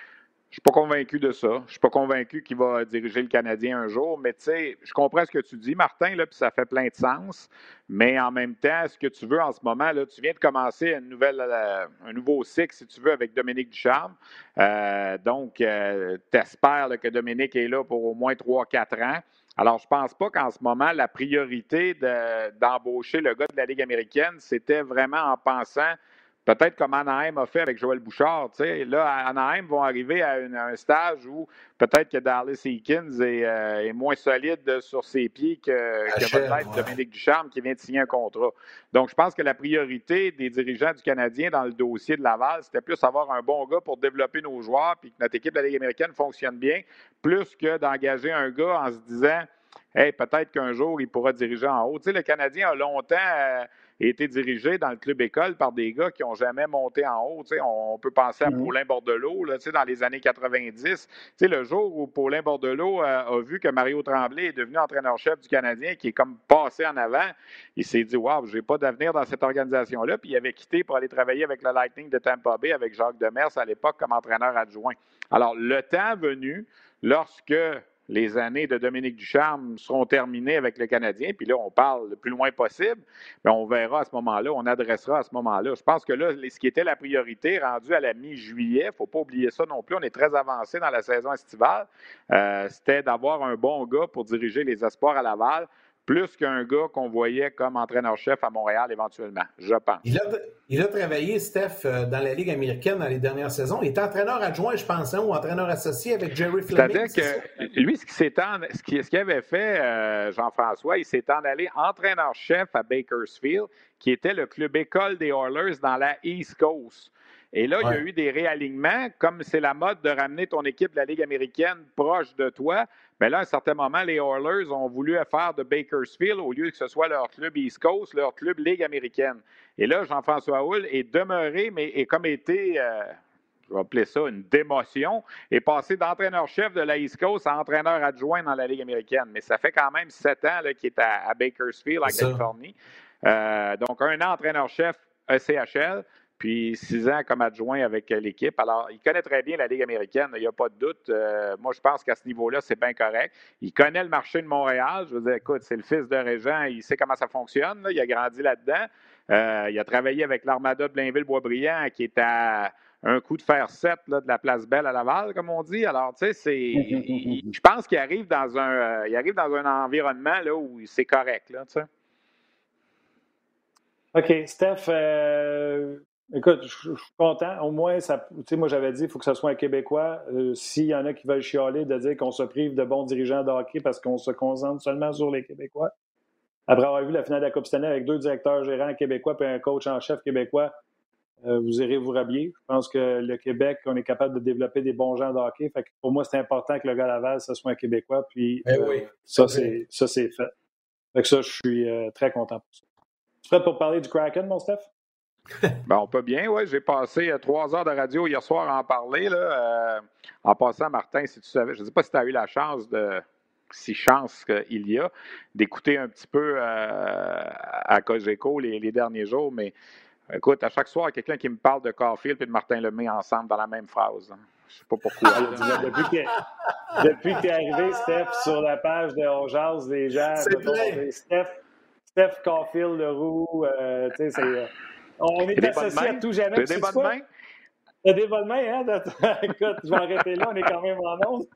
Je suis pas convaincu de ça. Je suis pas convaincu qu'il va diriger le Canadien un jour, mais tu sais, je comprends ce que tu dis, Martin, là, puis ça fait plein de sens. Mais en même temps, ce que tu veux en ce moment, là, tu viens de commencer une nouvelle, euh, un nouveau cycle, si tu veux, avec Dominique Ducharme. Euh, donc, euh, tu espères que Dominique est là pour au moins trois quatre ans. Alors, je pense pas qu'en ce moment, la priorité de, d'embaucher le gars de la Ligue américaine, c'était vraiment en pensant peut-être comme Anaheim a fait avec Joël Bouchard. T'sais. Là, Anaheim vont arriver à, une, à un stage où peut-être que Dallas Eakins est, euh, est moins solide sur ses pieds que, que va l'être ouais. Dominique Ducharme qui vient de signer un contrat. Donc, je pense que la priorité des dirigeants du Canadien dans le dossier de Laval, c'était plus avoir un bon gars pour développer nos joueurs puis que notre équipe de la Ligue américaine fonctionne bien, plus que d'engager un gars en se disant « Hey, peut-être qu'un jour, il pourra diriger en haut. » Tu sais, le Canadien a longtemps... Euh, été dirigé dans le club école par des gars qui n'ont jamais monté en haut. T'sais, on peut penser à mm-hmm. Paulin Bordelot là, dans les années quatre-vingt-dix. T'sais, le jour où Paulin Bordelot a, a vu que Mario Tremblay est devenu entraîneur-chef du Canadien, qui est comme passé en avant, il s'est dit « Wow, je n'ai pas d'avenir dans cette organisation-là ». Puis il avait quitté pour aller travailler avec le Lightning de Tampa Bay, avec Jacques Demers à l'époque comme entraîneur adjoint. Alors, le temps venu, lorsque... les années de Dominique Ducharme seront terminées avec le Canadien, puis là, on parle le plus loin possible, mais on verra à ce moment-là, on adressera à ce moment-là. Je pense que là, ce qui était la priorité, rendu à la mi-juillet, il ne faut pas oublier ça non plus, on est très avancé dans la saison estivale, euh, c'était d'avoir un bon gars pour diriger les espoirs à Laval, plus qu'un gars qu'on voyait comme entraîneur-chef à Montréal éventuellement, je pense. Il a, il a travaillé, Steph, dans la Ligue américaine dans les dernières saisons. Il est entraîneur adjoint, je pense, hein, ou entraîneur associé avec Jerry Fleming. C'est-à-dire que lui, ce qu'il, s'est en, ce qu'il, ce qu'il avait fait, euh, Jean-François, il s'est en allé entraîneur-chef à Bakersfield, qui était le club école des Oilers dans la East Coast. Et là, ouais. il y a eu des réalignements, comme c'est la mode de ramener ton équipe de la Ligue américaine proche de toi. Mais là, à un certain moment, les Oilers ont voulu faire de Bakersfield, au lieu que ce soit leur club East Coast, leur club Ligue américaine. Et là, Jean-François Houle est demeuré, mais est comme été, euh, je vais appeler ça une démotion, est passé d'entraîneur-chef de la East Coast à entraîneur adjoint dans la Ligue américaine. Mais ça fait quand même sept ans là, qu'il est à, à Bakersfield, en Californie. Euh, donc, un an entraîneur-chef E C H L. Puis six ans comme adjoint avec l'équipe. Alors, il connaît très bien la Ligue américaine, il n'y a pas de doute. Euh, moi, je pense qu'à ce niveau-là, c'est bien correct. Il connaît le marché de Montréal. Je veux dire, écoute, c'est le fils de Régent, il sait comment ça fonctionne. Là. Il a grandi là-dedans. Euh, il a travaillé avec l'Armada de Blainville-Boisbriand, qui est à un coup de fer sept là, de la Place Belle à Laval, comme on dit. Alors, tu sais, c'est, il, je pense qu'il arrive dans un, euh, il arrive dans un environnement là, où c'est correct. Là, tu sais. OK, Steph... Euh... Écoute, je, je suis content. Au moins, ça, tu sais, moi, j'avais dit qu'il faut que ce soit un Québécois. Euh, s'il y en a qui veulent chialer de dire qu'on se prive de bons dirigeants de hockey parce qu'on se concentre seulement sur les Québécois. Après avoir vu la finale de la Coupe Stanley avec deux directeurs gérants québécois et un coach en chef québécois, euh, vous irez vous rhabiller. Je pense que le Québec, on est capable de développer des bons gens de hockey. Fait que pour moi, c'est important que le gars Laval, ce soit un Québécois. Puis eh oui, euh, ça, c'est, ça, c'est fait. Fait que ça, je suis euh, très content pour ça. Tu es prêt pour parler du Kraken, mon Steph? Ben, on peut bien, oui. J'ai passé euh, trois heures de radio hier soir à en parler. Là, euh, en passant, Martin, si tu savais, je ne sais pas si tu as eu la chance de, si chance qu'il y a, d'écouter un petit peu euh, à Cogeco les, les derniers jours, mais écoute, à chaque soir, il y a quelqu'un qui me parle de Caulfield et de Martin Lemay ensemble dans la même phrase. Hein. Je ne sais pas pourquoi. Ah, depuis que, depuis que tu es arrivé, Steph, sur la page de On Jase, les gens, mettons, Steph, Steph Caulfield, Leroux, euh, tu sais, c'est... On est associés à tout jamais. T'as des bonnes mains? T'as des bonnes mains, hein? Écoute, je vais arrêter là, on est quand même en onde.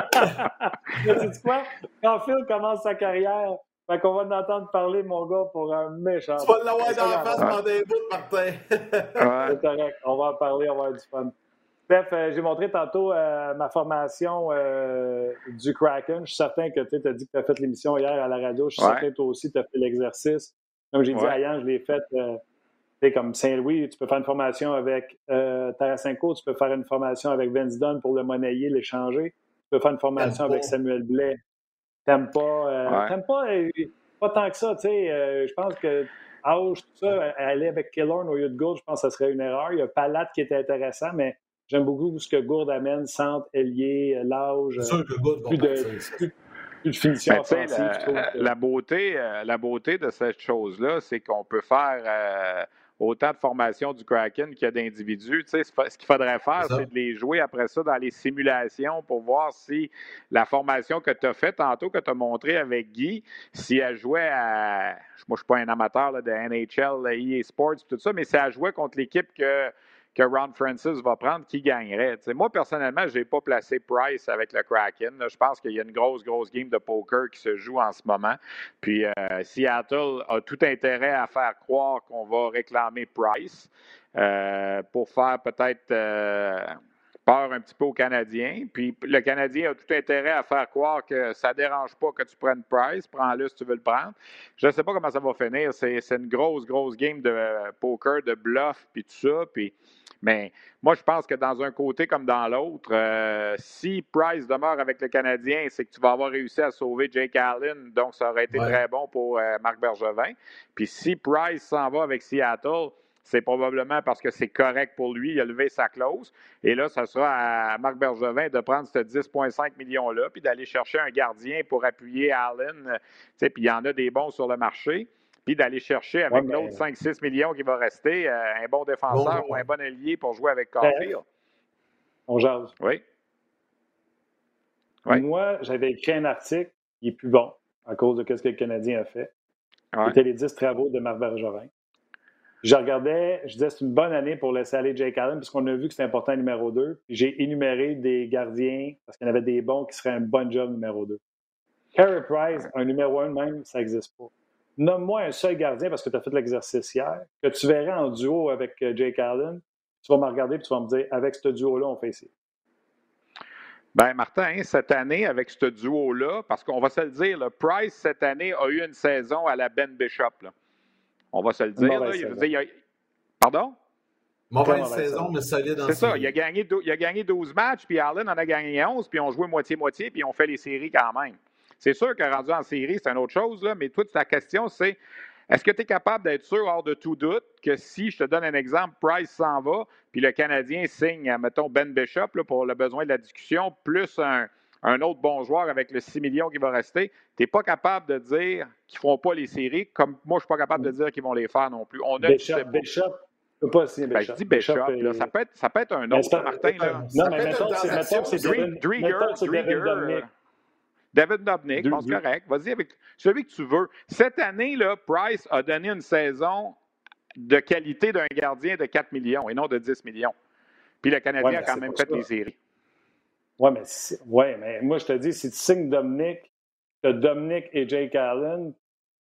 Mais sais-tu quoi? Quand Phil commence sa carrière, fait qu'on va l'entendre parler, mon gars, pour un méchant. Tu vas l'avoir dans la face pendant des bouts, Martin. C'est correct, on va en parler, on va avoir du fun. Steph, euh, j'ai montré tantôt euh, ma formation euh, du Kraken. Je suis certain que tu as dit que tu as fait l'émission hier à la radio. Je suis ouais. certain que toi aussi, tu as fait l'exercice. Comme j'ai ouais. dit à Yann, je l'ai fait... Euh, comme Saint-Louis, tu peux faire une formation avec euh, Tarasenko, tu peux faire une formation avec Vince Dunn pour le monnayer, l'échanger. Tu peux faire une formation avec Samuel Blais. T'aimes pas, euh, ouais. t'aimes pas, euh, pas tant que ça, tu sais. Euh, je pense que Auge, tout ça, aller avec Killorn au lieu de Gourde, je pense que ce serait une erreur. Il y a Palat qui était intéressant, mais j'aime beaucoup ce que Gourde amène, centre, ailier, l'âge. C'est sûr que Gourde plus de, plus, plus de finition ben, offensive. La, que... la, beauté, la beauté de cette chose-là, c'est qu'on peut faire... Euh, autant de formations du Kraken qu'il y a d'individus. Tu sais, ce qu'il faudrait faire, c'est, c'est de les jouer après ça dans les simulations pour voir si la formation que tu as faite tantôt, que tu as montré avec Guy, si elle jouait à... Moi, je ne suis pas un amateur là, de N H L, E A Sports, tout ça, mais si elle jouait contre l'équipe que... que Ron Francis va prendre, qui gagnerait? T'sais, moi, personnellement, je n'ai pas placé Price avec le Kraken. Là, je pense qu'il y a une grosse, grosse game de poker qui se joue en ce moment. Puis euh, Seattle a tout intérêt à faire croire qu'on va réclamer Price euh, pour faire peut-être euh, peur un petit peu aux Canadiens. Puis le Canadien a tout intérêt à faire croire que ça ne dérange pas que tu prennes Price. Prends-le si tu veux le prendre. Je ne sais pas comment ça va finir. C'est, c'est une grosse, grosse game de euh, poker, de bluff, puis tout ça. Puis mais moi, je pense que dans un côté comme dans l'autre, euh, si Price demeure avec le Canadien, c'est que tu vas avoir réussi à sauver Jake Allen, donc ça aurait été ouais. très bon pour euh, Marc Bergevin. Puis si Price s'en va avec Seattle, c'est probablement parce que c'est correct pour lui, il a levé sa clause. Et là, ça sera à Marc Bergevin de prendre ce dix virgule cinq millions-là, puis d'aller chercher un gardien pour appuyer Allen. Puis il y en a des bons sur le marché. Puis d'aller chercher avec ouais, mais... l'autre cinq six millions qui va rester, euh, un bon défenseur bon, ou un bon ailier pour jouer avec Caulfield. On jase. Oui. oui. Moi, j'avais écrit un article qui est plus bon à cause de ce que le Canadien a fait. Ouais. C'était les dix travaux de Marc Bergevin. Je regardais, je disais c'est une bonne année pour laisser aller Jake Allen parce qu'on a vu que c'était important numéro deux. J'ai énuméré des gardiens parce qu'il y en avait des bons qui seraient un bon job numéro deux. Carey Price, un numéro un même, ça n'existe pas. Nomme-moi un seul gardien, parce que tu as fait l'exercice hier, que tu verrais en duo avec Jake Allen. Tu vas me regarder et tu vas me dire, avec ce duo-là, on fait ici. Bien, Martin, cette année, avec ce duo-là, parce qu'on va se le dire, le Price, cette année, a eu une saison à la Ben Bishop. Là. On va se le dire. Là, il veut dire il a... Pardon? Mauvaise saison, mais solide en C'est ça. Il a, gagné, il a gagné douze matchs, puis Allen en a gagné onze, puis on joué moitié-moitié, puis on fait les séries quand même. C'est sûr que rendu en série, c'est une autre chose, là, mais toute ta question, c'est est-ce que tu es capable d'être sûr, hors de tout doute, que si, je te donne un exemple, Price s'en va, puis le Canadien signe, mettons, Ben Bishop là, pour le besoin de la discussion, plus un, un autre bon joueur avec le six millions qui va rester, tu n'es pas capable de dire qu'ils ne feront pas les séries, comme moi, je ne suis pas capable de dire qu'ils vont les faire non plus. On a Bishop, Bishop. Je peux pas signer Bishop. Ben, je dis Bishop, Bishop là, ça, peut être, ça peut être un autre, pas, Martin. Là. Non, ça mais mettons que c'est Drieger. David Dobnik, je pense correct. Vas-y avec celui que tu veux. Cette année, là, Price a donné une saison de qualité d'un gardien de quatre millions et non de dix millions. Puis le Canadien ouais, a quand même fait ça. Les séries. Oui, mais, ouais, mais moi, je te dis, si tu signes Dobnik, que Dobnik et Jake Allen,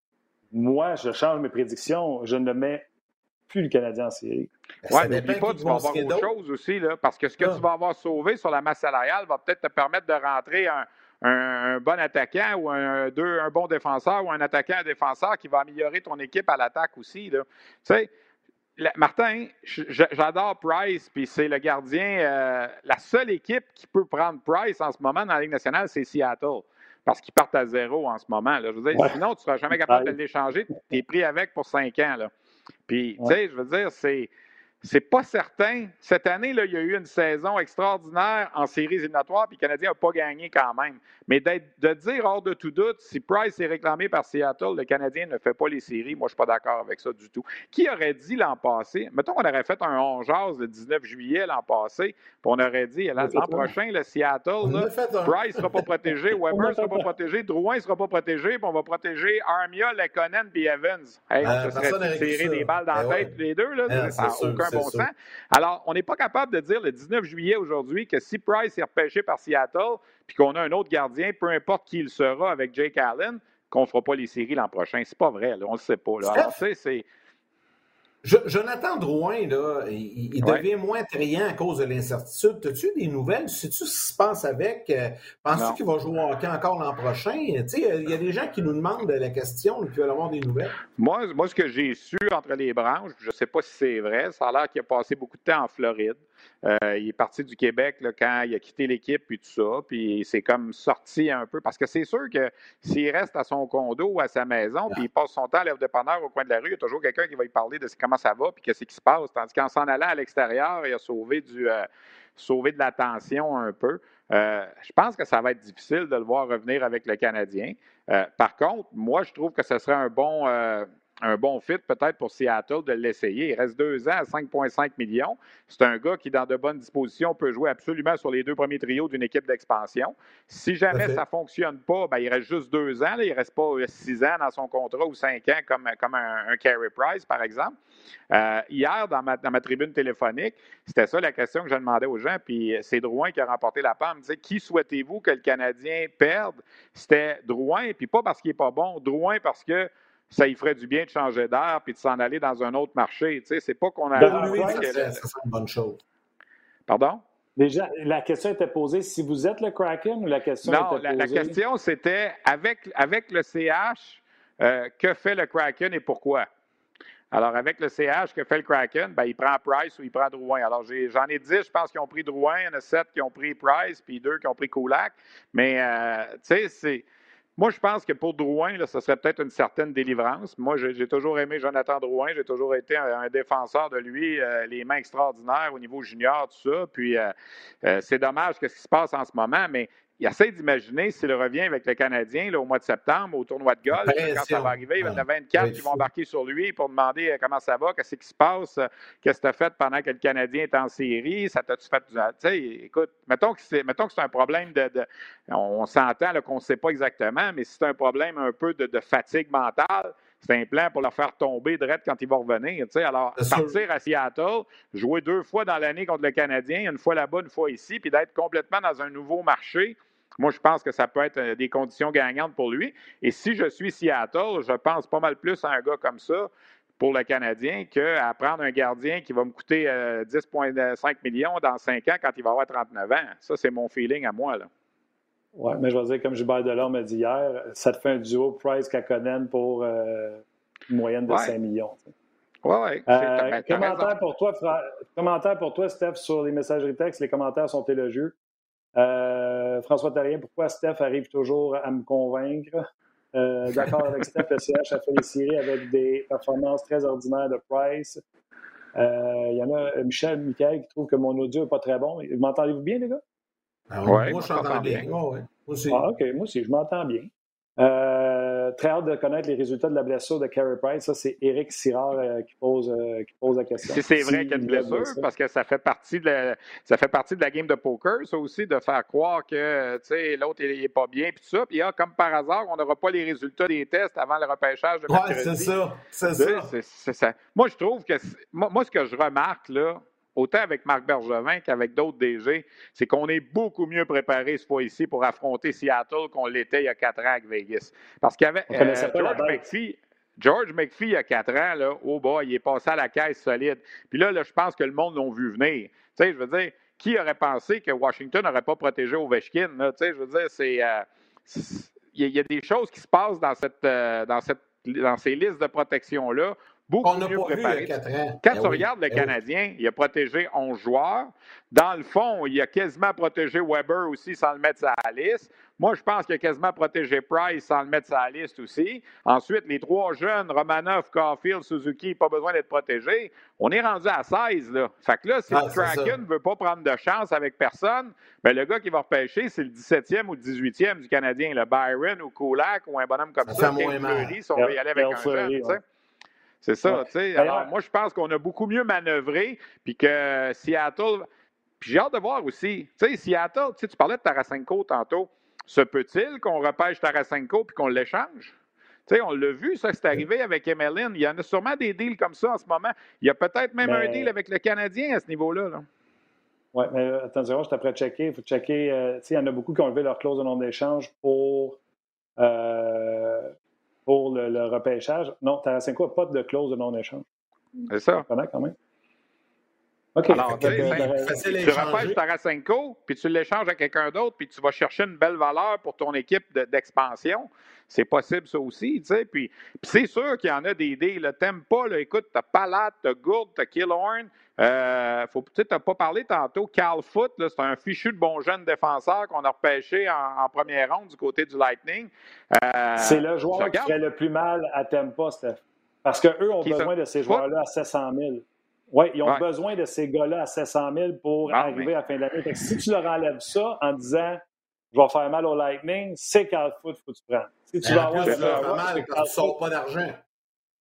moi, je change mes prédictions. Je ne mets plus le Canadien en série. Oui, mais n'oublie pas, tu vas avoir autre chose aussi, là, parce que ce que ah. tu vas avoir sauvé sur la masse salariale va peut-être te permettre de rentrer un, un, un bon attaquant ou un, deux, un bon défenseur ou un attaquant, un défenseur qui va améliorer ton équipe à l'attaque aussi. Tu sais, Martin, j'adore Price, puis c'est le gardien. Euh, la seule équipe qui peut prendre Price en ce moment dans la Ligue nationale, c'est Seattle. Parce qu'ils partent à zéro en ce moment. Là. Je veux dire, ouais. Sinon, tu ne seras jamais capable de l'échanger. Tu es pris avec pour cinq ans. Là. Puis, ouais. tu sais, je veux dire, c'est. C'est pas certain. Cette année, là, il y a eu une saison extraordinaire en séries éliminatoires, puis le Canadien n'a pas gagné quand même. Mais de dire hors de tout doute, si Price est réclamé par Seattle, le Canadien ne fait pas les séries, moi, je ne suis pas d'accord avec ça du tout. Qui aurait dit l'an passé, mettons qu'on aurait fait un on jase le dix-neuf juillet l'an passé, puis on aurait dit l'an prochain, le Seattle, là, Price ne sera pas protégé, Weber ne sera pas protégé, Drouin ne sera pas protégé, puis on va protéger Armia, Lekonen puis Evans. Hey, euh, ça serait tirer des balles dans la tête tous les deux, là, euh, ça n'a aucun bon sens. Alors, on n'est pas capable de dire le dix-neuf juillet aujourd'hui que si Price est repêché par Seattle puis qu'on a un autre gardien, peu importe qui il sera avec Jake Allen, qu'on ne fera pas les séries l'an prochain. C'est pas vrai, là, on ne le sait pas. Là. Alors, tu sais, c'est... Jonathan Drouin, là, il, il devient ouais. moins attrayant à cause de l'incertitude. As-tu des nouvelles? Sais-tu ce qui se passe avec? Euh, penses-tu qu'il va jouer au hockey encore l'an prochain? Tu sais, il y a des gens qui nous demandent la question, qui veulent avoir des nouvelles. Moi, moi ce que j'ai su entre les branches, je ne sais pas si c'est vrai, ça a l'air qu'il a passé beaucoup de temps en Floride. Euh, il est parti du Québec là, quand il a quitté l'équipe puis tout ça, puis c'est comme sorti un peu, parce que c'est sûr que s'il reste à son condo ou à sa maison, puis il passe son temps à l'œuvre-dépanneur au coin de la rue, il y a toujours quelqu'un qui va lui parler de comment ça va puis qu'est-ce qui se passe, tandis qu'en s'en allant à l'extérieur, il a sauvé, du, euh, sauvé de l'attention un peu. Euh, je pense que ça va être difficile de le voir revenir avec le Canadien. Euh, par contre, moi, je trouve que ce serait un bon... Euh, un bon fit peut-être pour Seattle de l'essayer. Il reste deux ans à cinq virgule cinq millions. C'est un gars qui, dans de bonnes dispositions, peut jouer absolument sur les deux premiers trios d'une équipe d'expansion. Si jamais ça ne fonctionne pas, ben, il reste juste deux ans. Là. Il ne reste pas six ans dans son contrat ou cinq ans comme, comme un, un Carey Price, par exemple. Euh, hier, dans ma, dans ma tribune téléphonique, c'était ça la question que je demandais aux gens, puis c'est Drouin qui a remporté la palme. Il me disait, qui souhaitez-vous que le Canadien perde? C'était Drouin, puis pas parce qu'il n'est pas bon. Drouin parce que ça lui ferait du bien de changer d'air puis de s'en aller dans un autre marché. Tu sais, c'est pas qu'on a... Pour lui, ça, ça, ça serait une bonne chose. Pardon? Déjà, la question était posée si vous êtes le Kraken ou la question non, était posée? Non, la, la question, c'était avec, avec le C H, euh, que fait le Kraken et pourquoi? Alors, avec le C H, que fait le Kraken? Ben, il prend Price ou il prend Drouin. Alors, j'ai, j'en ai dix, je pense, qui ont pris Drouin. Il y en a sept qui ont pris Price, puis deux qui ont pris Kulak. Mais, euh, tu sais, c'est... Moi, je pense que pour Drouin, là, ce serait peut-être une certaine délivrance. Moi, j'ai, j'ai toujours aimé Jonathan Drouin. J'ai toujours été un, un défenseur de lui, euh, les mains extraordinaires au niveau junior, tout ça. Puis, euh, euh, c'est dommage ce qui se passe en ce moment, mais il essaie d'imaginer s'il revient avec le Canadien là, au mois de septembre, au tournoi de golf. Là, quand ça va arriver, il y en a vingt-quatre qui vont embarquer sur lui pour demander comment ça va, qu'est-ce qui se passe, qu'est-ce que tu as fait pendant que le Canadien est en série, ça t'a-tu fait... Tu sais, écoute, mettons que c'est, mettons que c'est un problème de... de on s'entend là, qu'on ne sait pas exactement, mais si c'est un problème un peu de, de fatigue mentale, c'est un plan pour leur faire tomber direct quand ils vont revenir. Tu sais. Alors, c'est partir sûr. À Seattle, jouer deux fois dans l'année contre le Canadien, une fois là-bas, une fois ici, puis d'être complètement dans un nouveau marché, moi, je pense que ça peut être des conditions gagnantes pour lui. Et si je suis Seattle, je pense pas mal plus à un gars comme ça pour le Canadien qu'à prendre un gardien qui va me coûter euh, dix virgule cinq millions dans cinq ans quand il va avoir trente-neuf ans. Ça, c'est mon feeling à moi, là. Oui, mais je vais dire, comme Gilbert Delorme m'a dit hier, ça te fait un duo Price-Kakkonen pour euh, une moyenne de ouais. cinq millions. Oui, oui. Euh, commentaire, pour toi, Fra... commentaire pour toi, Steph, sur les messageries textes. Les commentaires sont élogieux. Euh, François Therrien, pourquoi Steph arrive toujours à me convaincre? Euh, d'accord avec Steph, le C H a fait les séries avec des performances très ordinaires de Price. Il euh, y en a Michel, Michael qui trouve que mon audio n'est pas très bon. M'entendez-vous bien, les gars? Ah, ouais, moi, je m'entends bien. bien. Oh, ouais. Moi aussi. Ah, OK, moi aussi, je m'entends bien. Euh, très hâte de connaître les résultats de la blessure de Carey Price. Ça, c'est Éric Sirard euh, qui, pose, euh, qui pose la question. Si c'est vrai si qu'il y a une blessure, parce que ça fait partie de la, ça fait partie de la game de poker, ça aussi, de faire croire que l'autre n'est pas bien, puis tout ça. Puis, ah, comme par hasard, on n'aura pas les résultats des tests avant le repêchage de mercredi. Oui, c'est ça. C'est ça. C'est, c'est ça. Moi, je trouve que... Moi, moi, ce que je remarque, là, autant avec Marc Bergevin qu'avec d'autres D G, c'est qu'on est beaucoup mieux préparé cette fois-ci pour affronter Seattle qu'on l'était il y a quatre ans avec Vegas. Parce qu'il y avait euh, George McPhee, George McPhee, il y a quatre ans, là, oh boy, il est passé à la caisse solide. Puis là, là je pense que le monde l'a vu venir. Tu sais, je veux dire, qui aurait pensé que Washington n'aurait pas protégé Ovechkin? Tu sais, je veux dire, c'est... Euh, il y a des choses qui se passent dans, cette, euh, dans, cette, dans ces listes de protection-là, beaucoup on mieux préparé. Quand ben tu oui, regardes le ben Canadien, oui. il a protégé onze joueurs. Dans le fond, il a quasiment protégé Weber aussi sans le mettre sur la liste. Moi, je pense qu'il a quasiment protégé Price sans le mettre sur la liste aussi. Ensuite, les trois jeunes, Romanov, Caulfield, Suzuki, pas besoin d'être protégés. On est rendu à seize, là. Fait que là, si ah, le Kraken ne veut pas prendre de chance avec personne, ben le gars qui va repêcher, c'est le dix-septième ou le dix-huitième du Canadien, le Byron ou Kulak ou un bonhomme comme ça, Ken Fleury, si on veut y aller avec un jeune, tu sais. C'est ça, tu sais. Alors, moi, je pense qu'on a beaucoup mieux manœuvré, puis que Seattle... Puis j'ai hâte de voir aussi, tu sais, Seattle, tu parlais de Tarasenko tantôt. Se peut-il qu'on repêche Tarasenko puis qu'on l'échange? Tu sais, on l'a vu, ça, c'est arrivé avec Emelin. Il y en a sûrement des deals comme ça en ce moment. Il y a peut-être même mais... un deal avec le Canadien à ce niveau-là. Là. Oui, mais attends, je suis après checker. Il faut checker. Euh, tu sais, il y en a beaucoup qui ont levé leur clause de non-échange pour... Euh, pour le, le repêchage. Non, Tarasenko n'a pas de clause de non-échange. C'est ça. Quand même. OK. Alors, tu sais, tu repêches Tarasenko, puis tu l'échanges à quelqu'un d'autre, puis tu vas chercher une belle valeur pour ton équipe de, d'expansion. C'est possible, ça aussi, tu sais. Puis, puis c'est sûr qu'il y en a des deals. T'aimes pas, là, écoute, t'as Palat, t'as Gourde, t'as Killorn. Euh, faut, tu sais, t'as pas parlé tantôt. Cal Foote, là, c'est un fichu de bon jeune défenseur qu'on a repêché en, en première ronde du côté du Lightning. Euh, c'est le joueur qui ferait le plus mal à Tampa, Steph. Parce qu'eux ont qui besoin ça? de ces joueurs-là à sept cent mille. Oui, ils ont ouais. besoin de ces gars-là à sept cent mille pour ah, arriver mais... à la fin de l'année. Fait que si tu leur enlèves ça en disant « je vais faire mal au Lightning », c'est Cal Foote qu'il faut que tu prennes. Si tu vas avoir ça, mal, tu ne sauves pas d'argent.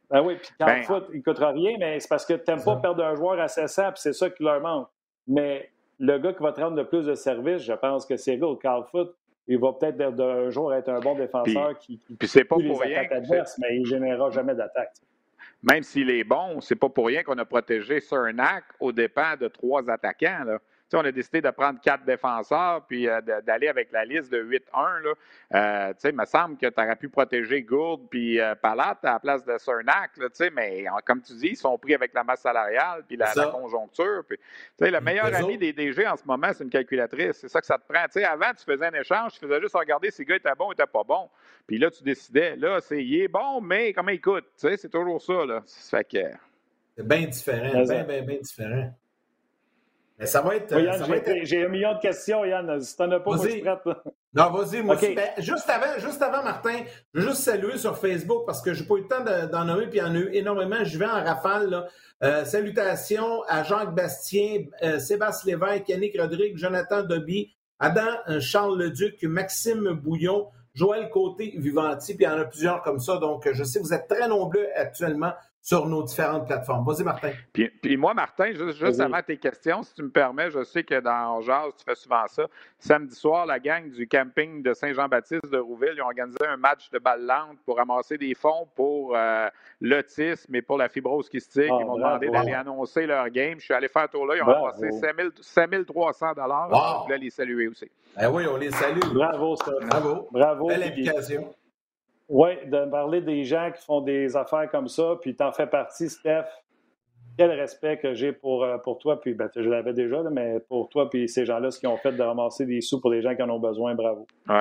Ben oui, puis quand Ben, le foot, il ne coûtera rien, mais c'est parce que tu n'aimes pas perdre un joueur à sept cents, puis c'est ça qui leur manque. Mais le gars qui va te rendre le plus de services, je pense que c'est le Carl Foot. Il va peut-être un jour être un bon défenseur puis, qui, qui puis c'est pas tue pour les rien. attaques adverses, mais il ne générera jamais d'attaque. Même s'il est bon, c'est pas pour rien qu'on a protégé Cernak aux dépens de trois attaquants. Là. Tu sais, on a décidé de prendre quatre défenseurs puis euh, de, d'aller avec la liste de huit un. Là. Euh, tu sais, il me semble que tu aurais pu protéger Gourde puis euh, Palat à la place de Cernak. Là, tu sais, mais comme tu dis, ils sont pris avec la masse salariale puis la, la conjoncture. Puis, tu sais, le meilleur ami des D G en ce moment, c'est une calculatrice. C'est ça que ça te prend. Tu sais, avant, tu faisais un échange, tu faisais juste regarder si le gars était bon ou était pas bon. Puis là, tu décidais, là, c'est il est bon, mais comment il coûte? Tu sais, c'est toujours ça, là. Ça fait que... C'est bien différent, bien, bien, bien différent. Mais ça va être... Oui, Yann, ça j'ai, va être... j'ai un million de questions, Yann. Si t'en as pas, moi, je suis prête. Non, vas-y, moi okay. aussi. Ben, juste, avant, juste avant, Martin, je veux juste saluer sur Facebook parce que j'ai pas eu le temps de, d'en nommer, puis il y en a eu énormément. Je vais en rafale, là. Euh, salutations à Jacques Bastien, euh, Sébastien Lévesque, Yannick Rodrigue, Jonathan Dobby, Adam euh, Charles Leduc, Maxime Bouillon, Joël Côté-Vivanti, puis il y en a plusieurs comme ça. Donc, je sais que vous êtes très nombreux actuellement sur nos différentes plateformes. Vas-y, Martin. Puis, puis moi, Martin, juste, juste avant tes questions, si tu me permets, je sais que dans Jazz, tu fais souvent ça. Samedi soir, la gang du camping de Saint-Jean-Baptiste de Rouville, ils ont organisé un match de balle lente pour ramasser des fonds pour euh, l'autisme et pour la fibrose kystique. Oh, ils m'ont bravo. demandé d'aller annoncer leur game. Je suis allé faire un tour là. Ils ont bravo. ramassé cinq mille trois cents dollars. Wow. Je voulais les saluer aussi. Eh oui, on les salue. Bravo, ça. Bravo. Bravo. Belle implication. Oui, de parler des gens qui font des affaires comme ça, puis t'en fais partie, Steph. Quel respect que j'ai pour, pour toi, puis ben, je l'avais déjà, là, mais pour toi puis ces gens-là, ce qu'ils ont fait de ramasser des sous pour les gens qui en ont besoin, bravo. Oui.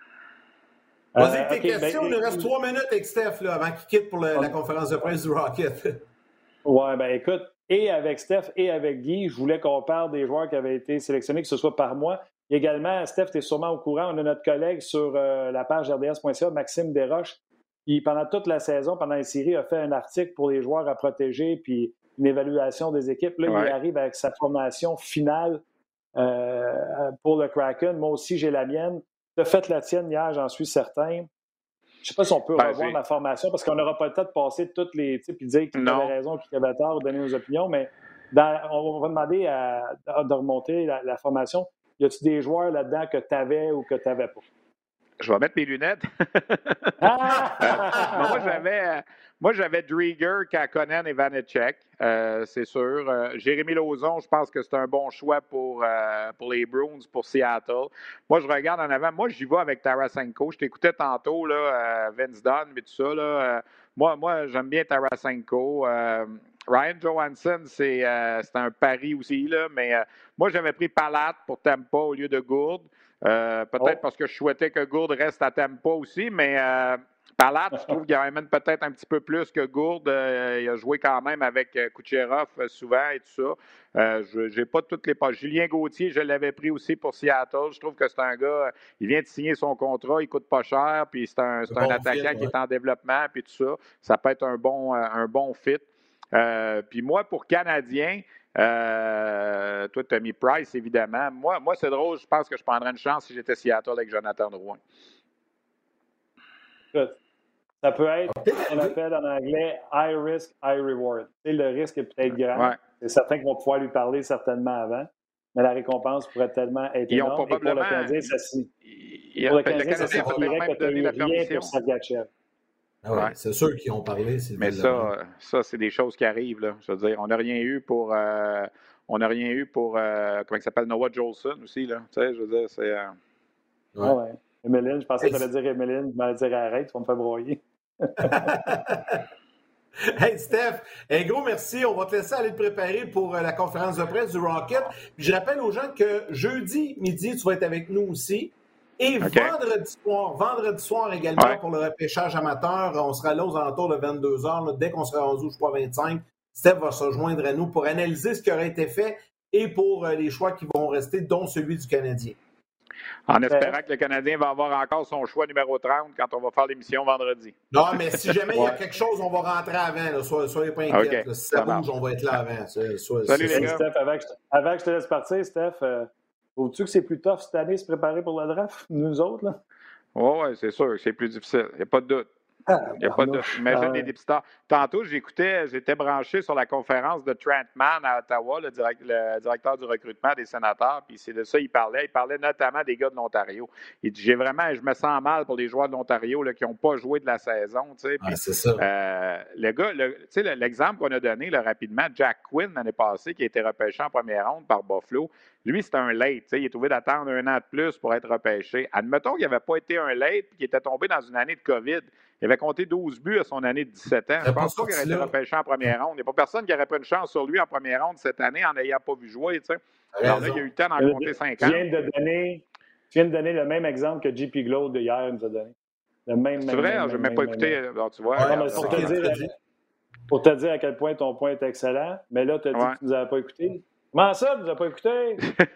Vas-y, euh, tes okay, questions. Ben, il nous reste trois minutes avec Steph là, avant qu'il quitte pour le, la conférence de presse du Rocket. Oui, bien écoute, et avec Steph et avec Guy, je voulais qu'on parle des joueurs qui avaient été sélectionnés, que ce soit par moi. Également, Steph, tu es sûrement au courant, on a notre collègue sur euh, la page R D S point C A, Maxime Desroches, qui, pendant toute la saison, pendant les séries, a fait un article pour les joueurs à protéger, puis une évaluation des équipes. Là, ouais. Il arrive avec sa formation finale euh, pour le Kraken. Moi aussi, j'ai la mienne. Tu as fait la tienne hier, j'en suis certain. Je ne sais pas si on peut ben, revoir j'ai... ma formation, parce qu'on n'aura pas le temps de passer toutes les types et dire qui avait raison, qui avait tort, ou donner nos opinions, mais dans, on va demander à, à, de remonter la, la formation. Y a-t-il des joueurs là-dedans que tu avais ou que tu n'avais pas? Je vais mettre mes lunettes. ah! moi, j'avais, moi, j'avais Drieger, Kakkonen et Vanecek, euh, c'est sûr. Euh, Jérémy Lauzon, je pense que c'est un bon choix pour, euh, pour les Bruins, pour Seattle. Moi, je regarde en avant. Moi, j'y vais avec Tarasenko. Je t'écoutais tantôt, là, euh, Vince Dunn, mais tout ça. Là, euh, moi, moi, j'aime bien Tarasenko. Euh, Ryan Johansson, c'est, euh, c'est un pari aussi, là, mais euh, moi, j'avais pris Palat pour Tampa au lieu de Gourde. Euh, peut-être oh. parce que je souhaitais que Gourde reste à Tampa aussi, mais euh, Palat, je trouve qu'il amène peut-être un petit peu plus que Gourde. Euh, il a joué quand même avec Kucherov souvent et tout ça. Euh, je n'ai pas toutes les pas. Julien Gauthier, je l'avais pris aussi pour Seattle. Je trouve que c'est un gars, il vient de signer son contrat, il coûte pas cher, puis c'est un, c'est un bon attaquant fit, qui ouais. est en développement, puis tout ça. Ça peut être un bon, un bon fit. Euh, puis moi, pour Canadien, euh, toi, tu as mis Price, évidemment. Moi, moi, c'est drôle, je pense que je prendrais une chance si j'étais Seattle avec Jonathan Drouin. Ça peut être ce qu'on appelle en anglais « high risk, high reward ». Le risque est peut-être grand. Ouais. C'est certain qu'ils vont pouvoir lui parler certainement avant, mais la récompense pourrait tellement être énorme. Ils ont probablement... Et pour le Canadien, ça signifie pour le Canadien, ça signifierait que tu as eu rien pour Sergachev. Ah ouais, ouais. C'est sûr qu'ils ont parlé. C'est mais ça, ça, c'est des choses qui arrivent. Là. Je veux dire, on n'a rien eu pour... Euh, on n'a rien eu pour... Euh, comment il s'appelle? Noah Jolson aussi. Là. Tu sais, je veux dire, c'est... Euh... Ouais. Ah ouais. Emeline, je pensais hey, que tu allais dire Emeline, tu m'allais dire arrête, tu vas me faire broyer. Hey Steph, un gros merci. On va te laisser aller te préparer pour la conférence de presse du Rocket. Puis je rappelle aux gens que jeudi midi, tu vas être avec nous aussi. Et okay. vendredi soir, vendredi soir également ouais. pour le repêchage amateur, on sera là aux alentours de vingt-deux heures. Là, dès qu'on sera rendu, je crois, vingt-cinq, Steph va se rejoindre à nous pour analyser ce qui aurait été fait et pour les choix qui vont rester, dont celui du Canadien. En espérant que le Canadien va avoir encore son choix numéro trente quand on va faire l'émission vendredi. Non, mais si jamais il ouais. y a quelque chose, on va rentrer avant. Là. Soyez, soyez pas inquiets. Okay. Si ça, ça bouge, marche. On va être là avant. Soyez, soyez, Salut les gars. Steph, avant que, je, avant que je te laisse partir, Steph, euh, trouves-tu que c'est plus tough cette année de se préparer pour le draft, nous autres? Là? Oui, ouais, c'est sûr, c'est plus difficile. Il n'y a pas de doute. Ah, Il y a pas de, imagine ah, des dépisteurs. Tantôt, j'écoutais, j'étais branché sur la conférence de Trent Mann à Ottawa, le, direct, le directeur du recrutement des sénateurs, puis c'est de ça qu'il parlait. Il parlait notamment des gars de l'Ontario. Il dit, j'ai vraiment, je me sens mal pour les joueurs de l'Ontario là, qui n'ont pas joué de la saison. Tu sais, puis, ah, c'est ça. Euh, le gars, le, tu sais, l'exemple qu'on a donné là, rapidement, Jack Quinn l'année passée, qui a été repêché en première ronde par Buffalo, lui, c'était un late. Tu sais, il est trouvé d'attendre un an de plus pour être repêché. Admettons qu'il n'avait pas été un late et qu'il était tombé dans une année de COVID. Il avait compté douze buts à son année de dix-sept ans. Je pense pas qu'il aurait été repêché en première ronde. Il n'y a pas personne qui aurait pris une chance sur lui en première ronde cette année en n'ayant pas vu jouer. Tu sais. Alors là, il a eu le temps d'en compter cinquante. Tu viens de donner, tu viens de donner le même exemple que J P Glaude hier nous a donné. Le même, c'est vrai, même, je n'ai même, pas même, écouté. même. Alors, tu vois, Ouais, regarde, pour, te dire, pour te dire à quel point ton point est excellent, mais là, tu as dit ouais. que tu ne nous avais pas écouté. Comment ça, tu ne nous as pas écouté?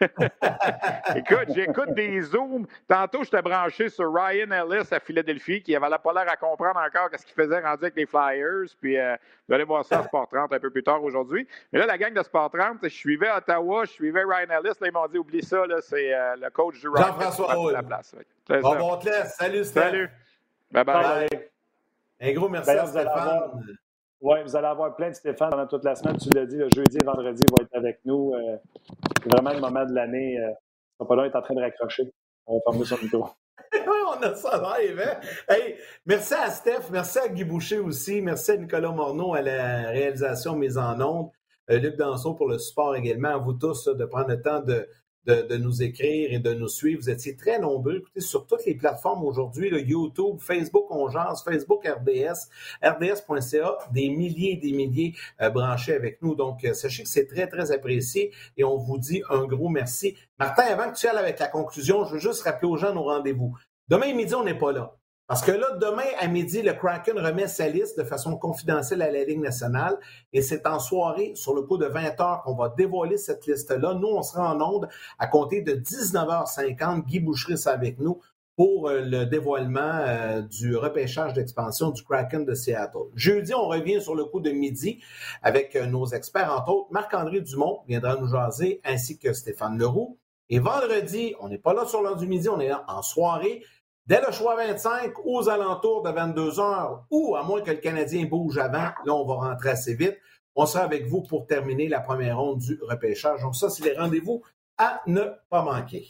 Écoute, j'écoute des Zooms. Tantôt, j'étais branché sur Ryan Ellis à Philadelphie, qui avait pas l'air à comprendre encore ce qu'il faisait rendu avec les Flyers. Puis, euh, vous allez voir ça à Sport trente un peu plus tard aujourd'hui. Mais là, la gang de Sport trente, je suivais Ottawa, je suivais Ryan Ellis. Là, ils m'ont dit, oublie ça, là, c'est euh, le coach du Rocket Jean-François Hull. la place. C'est bon, ça. bon, on te laisse. Salut, Steph. Salut. Bye-bye. Bye. Un gros merci D'ailleurs, à vous allez Stéphane. avoir- Oui, vous allez avoir plein de Stéphane pendant toute la semaine. Tu l'as dit, le jeudi et vendredi vont être avec nous. Euh, c'est vraiment le moment de l'année. Euh, on va pas là être en train de raccrocher. On va fermer son micro. On a ça live, hein? Hey, merci à Steph, merci à Guy Boucher aussi, merci à Nicolas Morneau à la réalisation mise en ondes, euh, Luc Danseau pour le support également, à vous tous là, de prendre le temps de, de, de nous écrire et de nous suivre. Vous étiez très nombreux, écoutez, sur toutes les plateformes aujourd'hui, là, YouTube, Facebook, on jase, Facebook, R D S, R D S point C A, des milliers et des milliers euh, branchés avec nous. Donc, euh, sachez que c'est très, très apprécié et on vous dit un gros merci. Martin, avant que tu ailles avec la conclusion, je veux juste rappeler aux gens nos rendez-vous. Demain midi, on n'est pas là. Parce que là, demain à midi, le Kraken remet sa liste de façon confidentielle à la Ligue nationale et c'est en soirée, sur le coup de vingt heures, qu'on va dévoiler cette liste-là. Nous, on sera en onde à compter de dix-neuf heures cinquante. Guy Boucherie sera avec nous pour euh, le dévoilement euh, du repêchage d'expansion du Kraken de Seattle. Jeudi, on revient sur le coup de midi avec euh, nos experts, entre autres, Marc-André Dumont viendra nous jaser, ainsi que Stéphane Leroux. Et vendredi, on n'est pas là sur l'heure du midi, on est là en soirée. Dès le choix vingt-cinq, aux alentours de vingt-deux heures, ou à moins que le Canadien bouge avant, là, on va rentrer assez vite. On sera avec vous pour terminer la première ronde du repêchage. Donc ça, c'est les rendez-vous à ne pas manquer.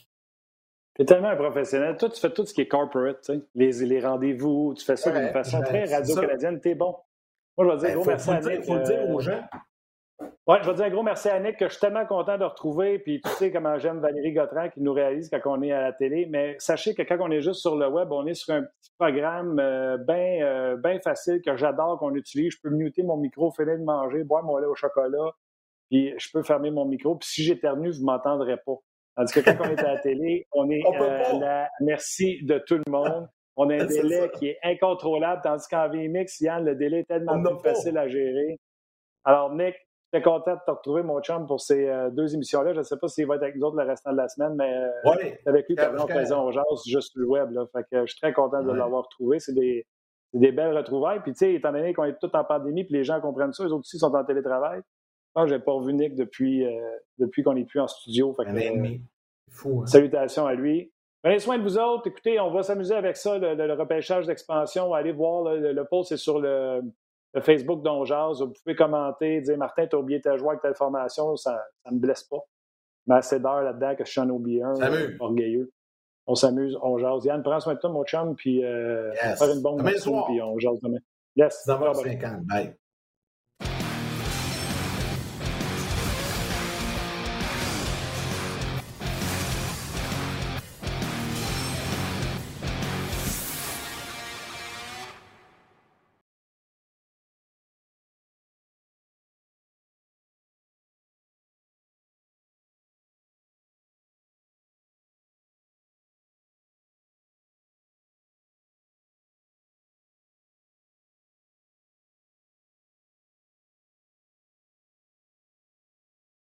Tu es tellement un professionnel. Toi, tu fais tout ce qui est corporate, tu sais. Les, les rendez-vous, tu fais ça ouais, d'une façon ouais, très radio-canadienne. T'es bon. Moi, je vais dire Ben, gros faut, merci faut à le dire, Nick. faut le dire euh, aux gens. Oui, je vais dire un gros merci à Nick, que je suis tellement content de retrouver. Puis tu sais comment j'aime Valérie Gautran qui nous réalise quand on est à la télé. Mais sachez que quand on est juste sur le web, on est sur un petit programme euh, bien euh, ben facile que j'adore, qu'on utilise. Je peux muter mon micro, finir de manger, boire mon lait au chocolat, puis je peux fermer mon micro. Puis si j'éternue, vous ne m'entendrez pas. Tandis que quand on est à la télé, on est on euh, à la merci de tout le monde. On a un délai qui est incontrôlable, tandis qu'en V M X, Yann, le délai est tellement plus facile à gérer. Alors, Nick, j'étais content de te retrouver, mon chum, pour ces euh, deux émissions-là. Je ne sais pas s'il va être avec nous autres le restant de la semaine, mais euh, ouais. avec lui, pendant on jase juste sur le web. Là. Fait que je suis très content de ouais. l'avoir retrouvé. C'est des, c'est des belles retrouvailles. Puis, tu sais, étant donné qu'on est tous en pandémie, puis les gens comprennent ça, eux autres aussi sont en télétravail. Je n'ai pas revu Nick depuis, euh, depuis qu'on n'est plus en studio. Fait que, un ennemi. Fou, hein? Salutations à lui. Prenez soin de vous autres. Écoutez, on va s'amuser avec ça, le, le, le repêchage d'expansion. Allez voir, là, le, le post, c'est sur le, le Facebook d'On Jase. Vous pouvez commenter, dire « Martin, t'as oublié ta joie avec telle formation. » Ça ne me blesse pas. Mais assez d'heures là-dedans que je suis en oublié un. Euh, orgueilleux. On s'amuse, on jase. Yann, prends soin de toi, mon chum, puis euh, yes. faire une bonne demain soirée, puis on jase demain. Yes. dix-neuf heures cinquante. Bye.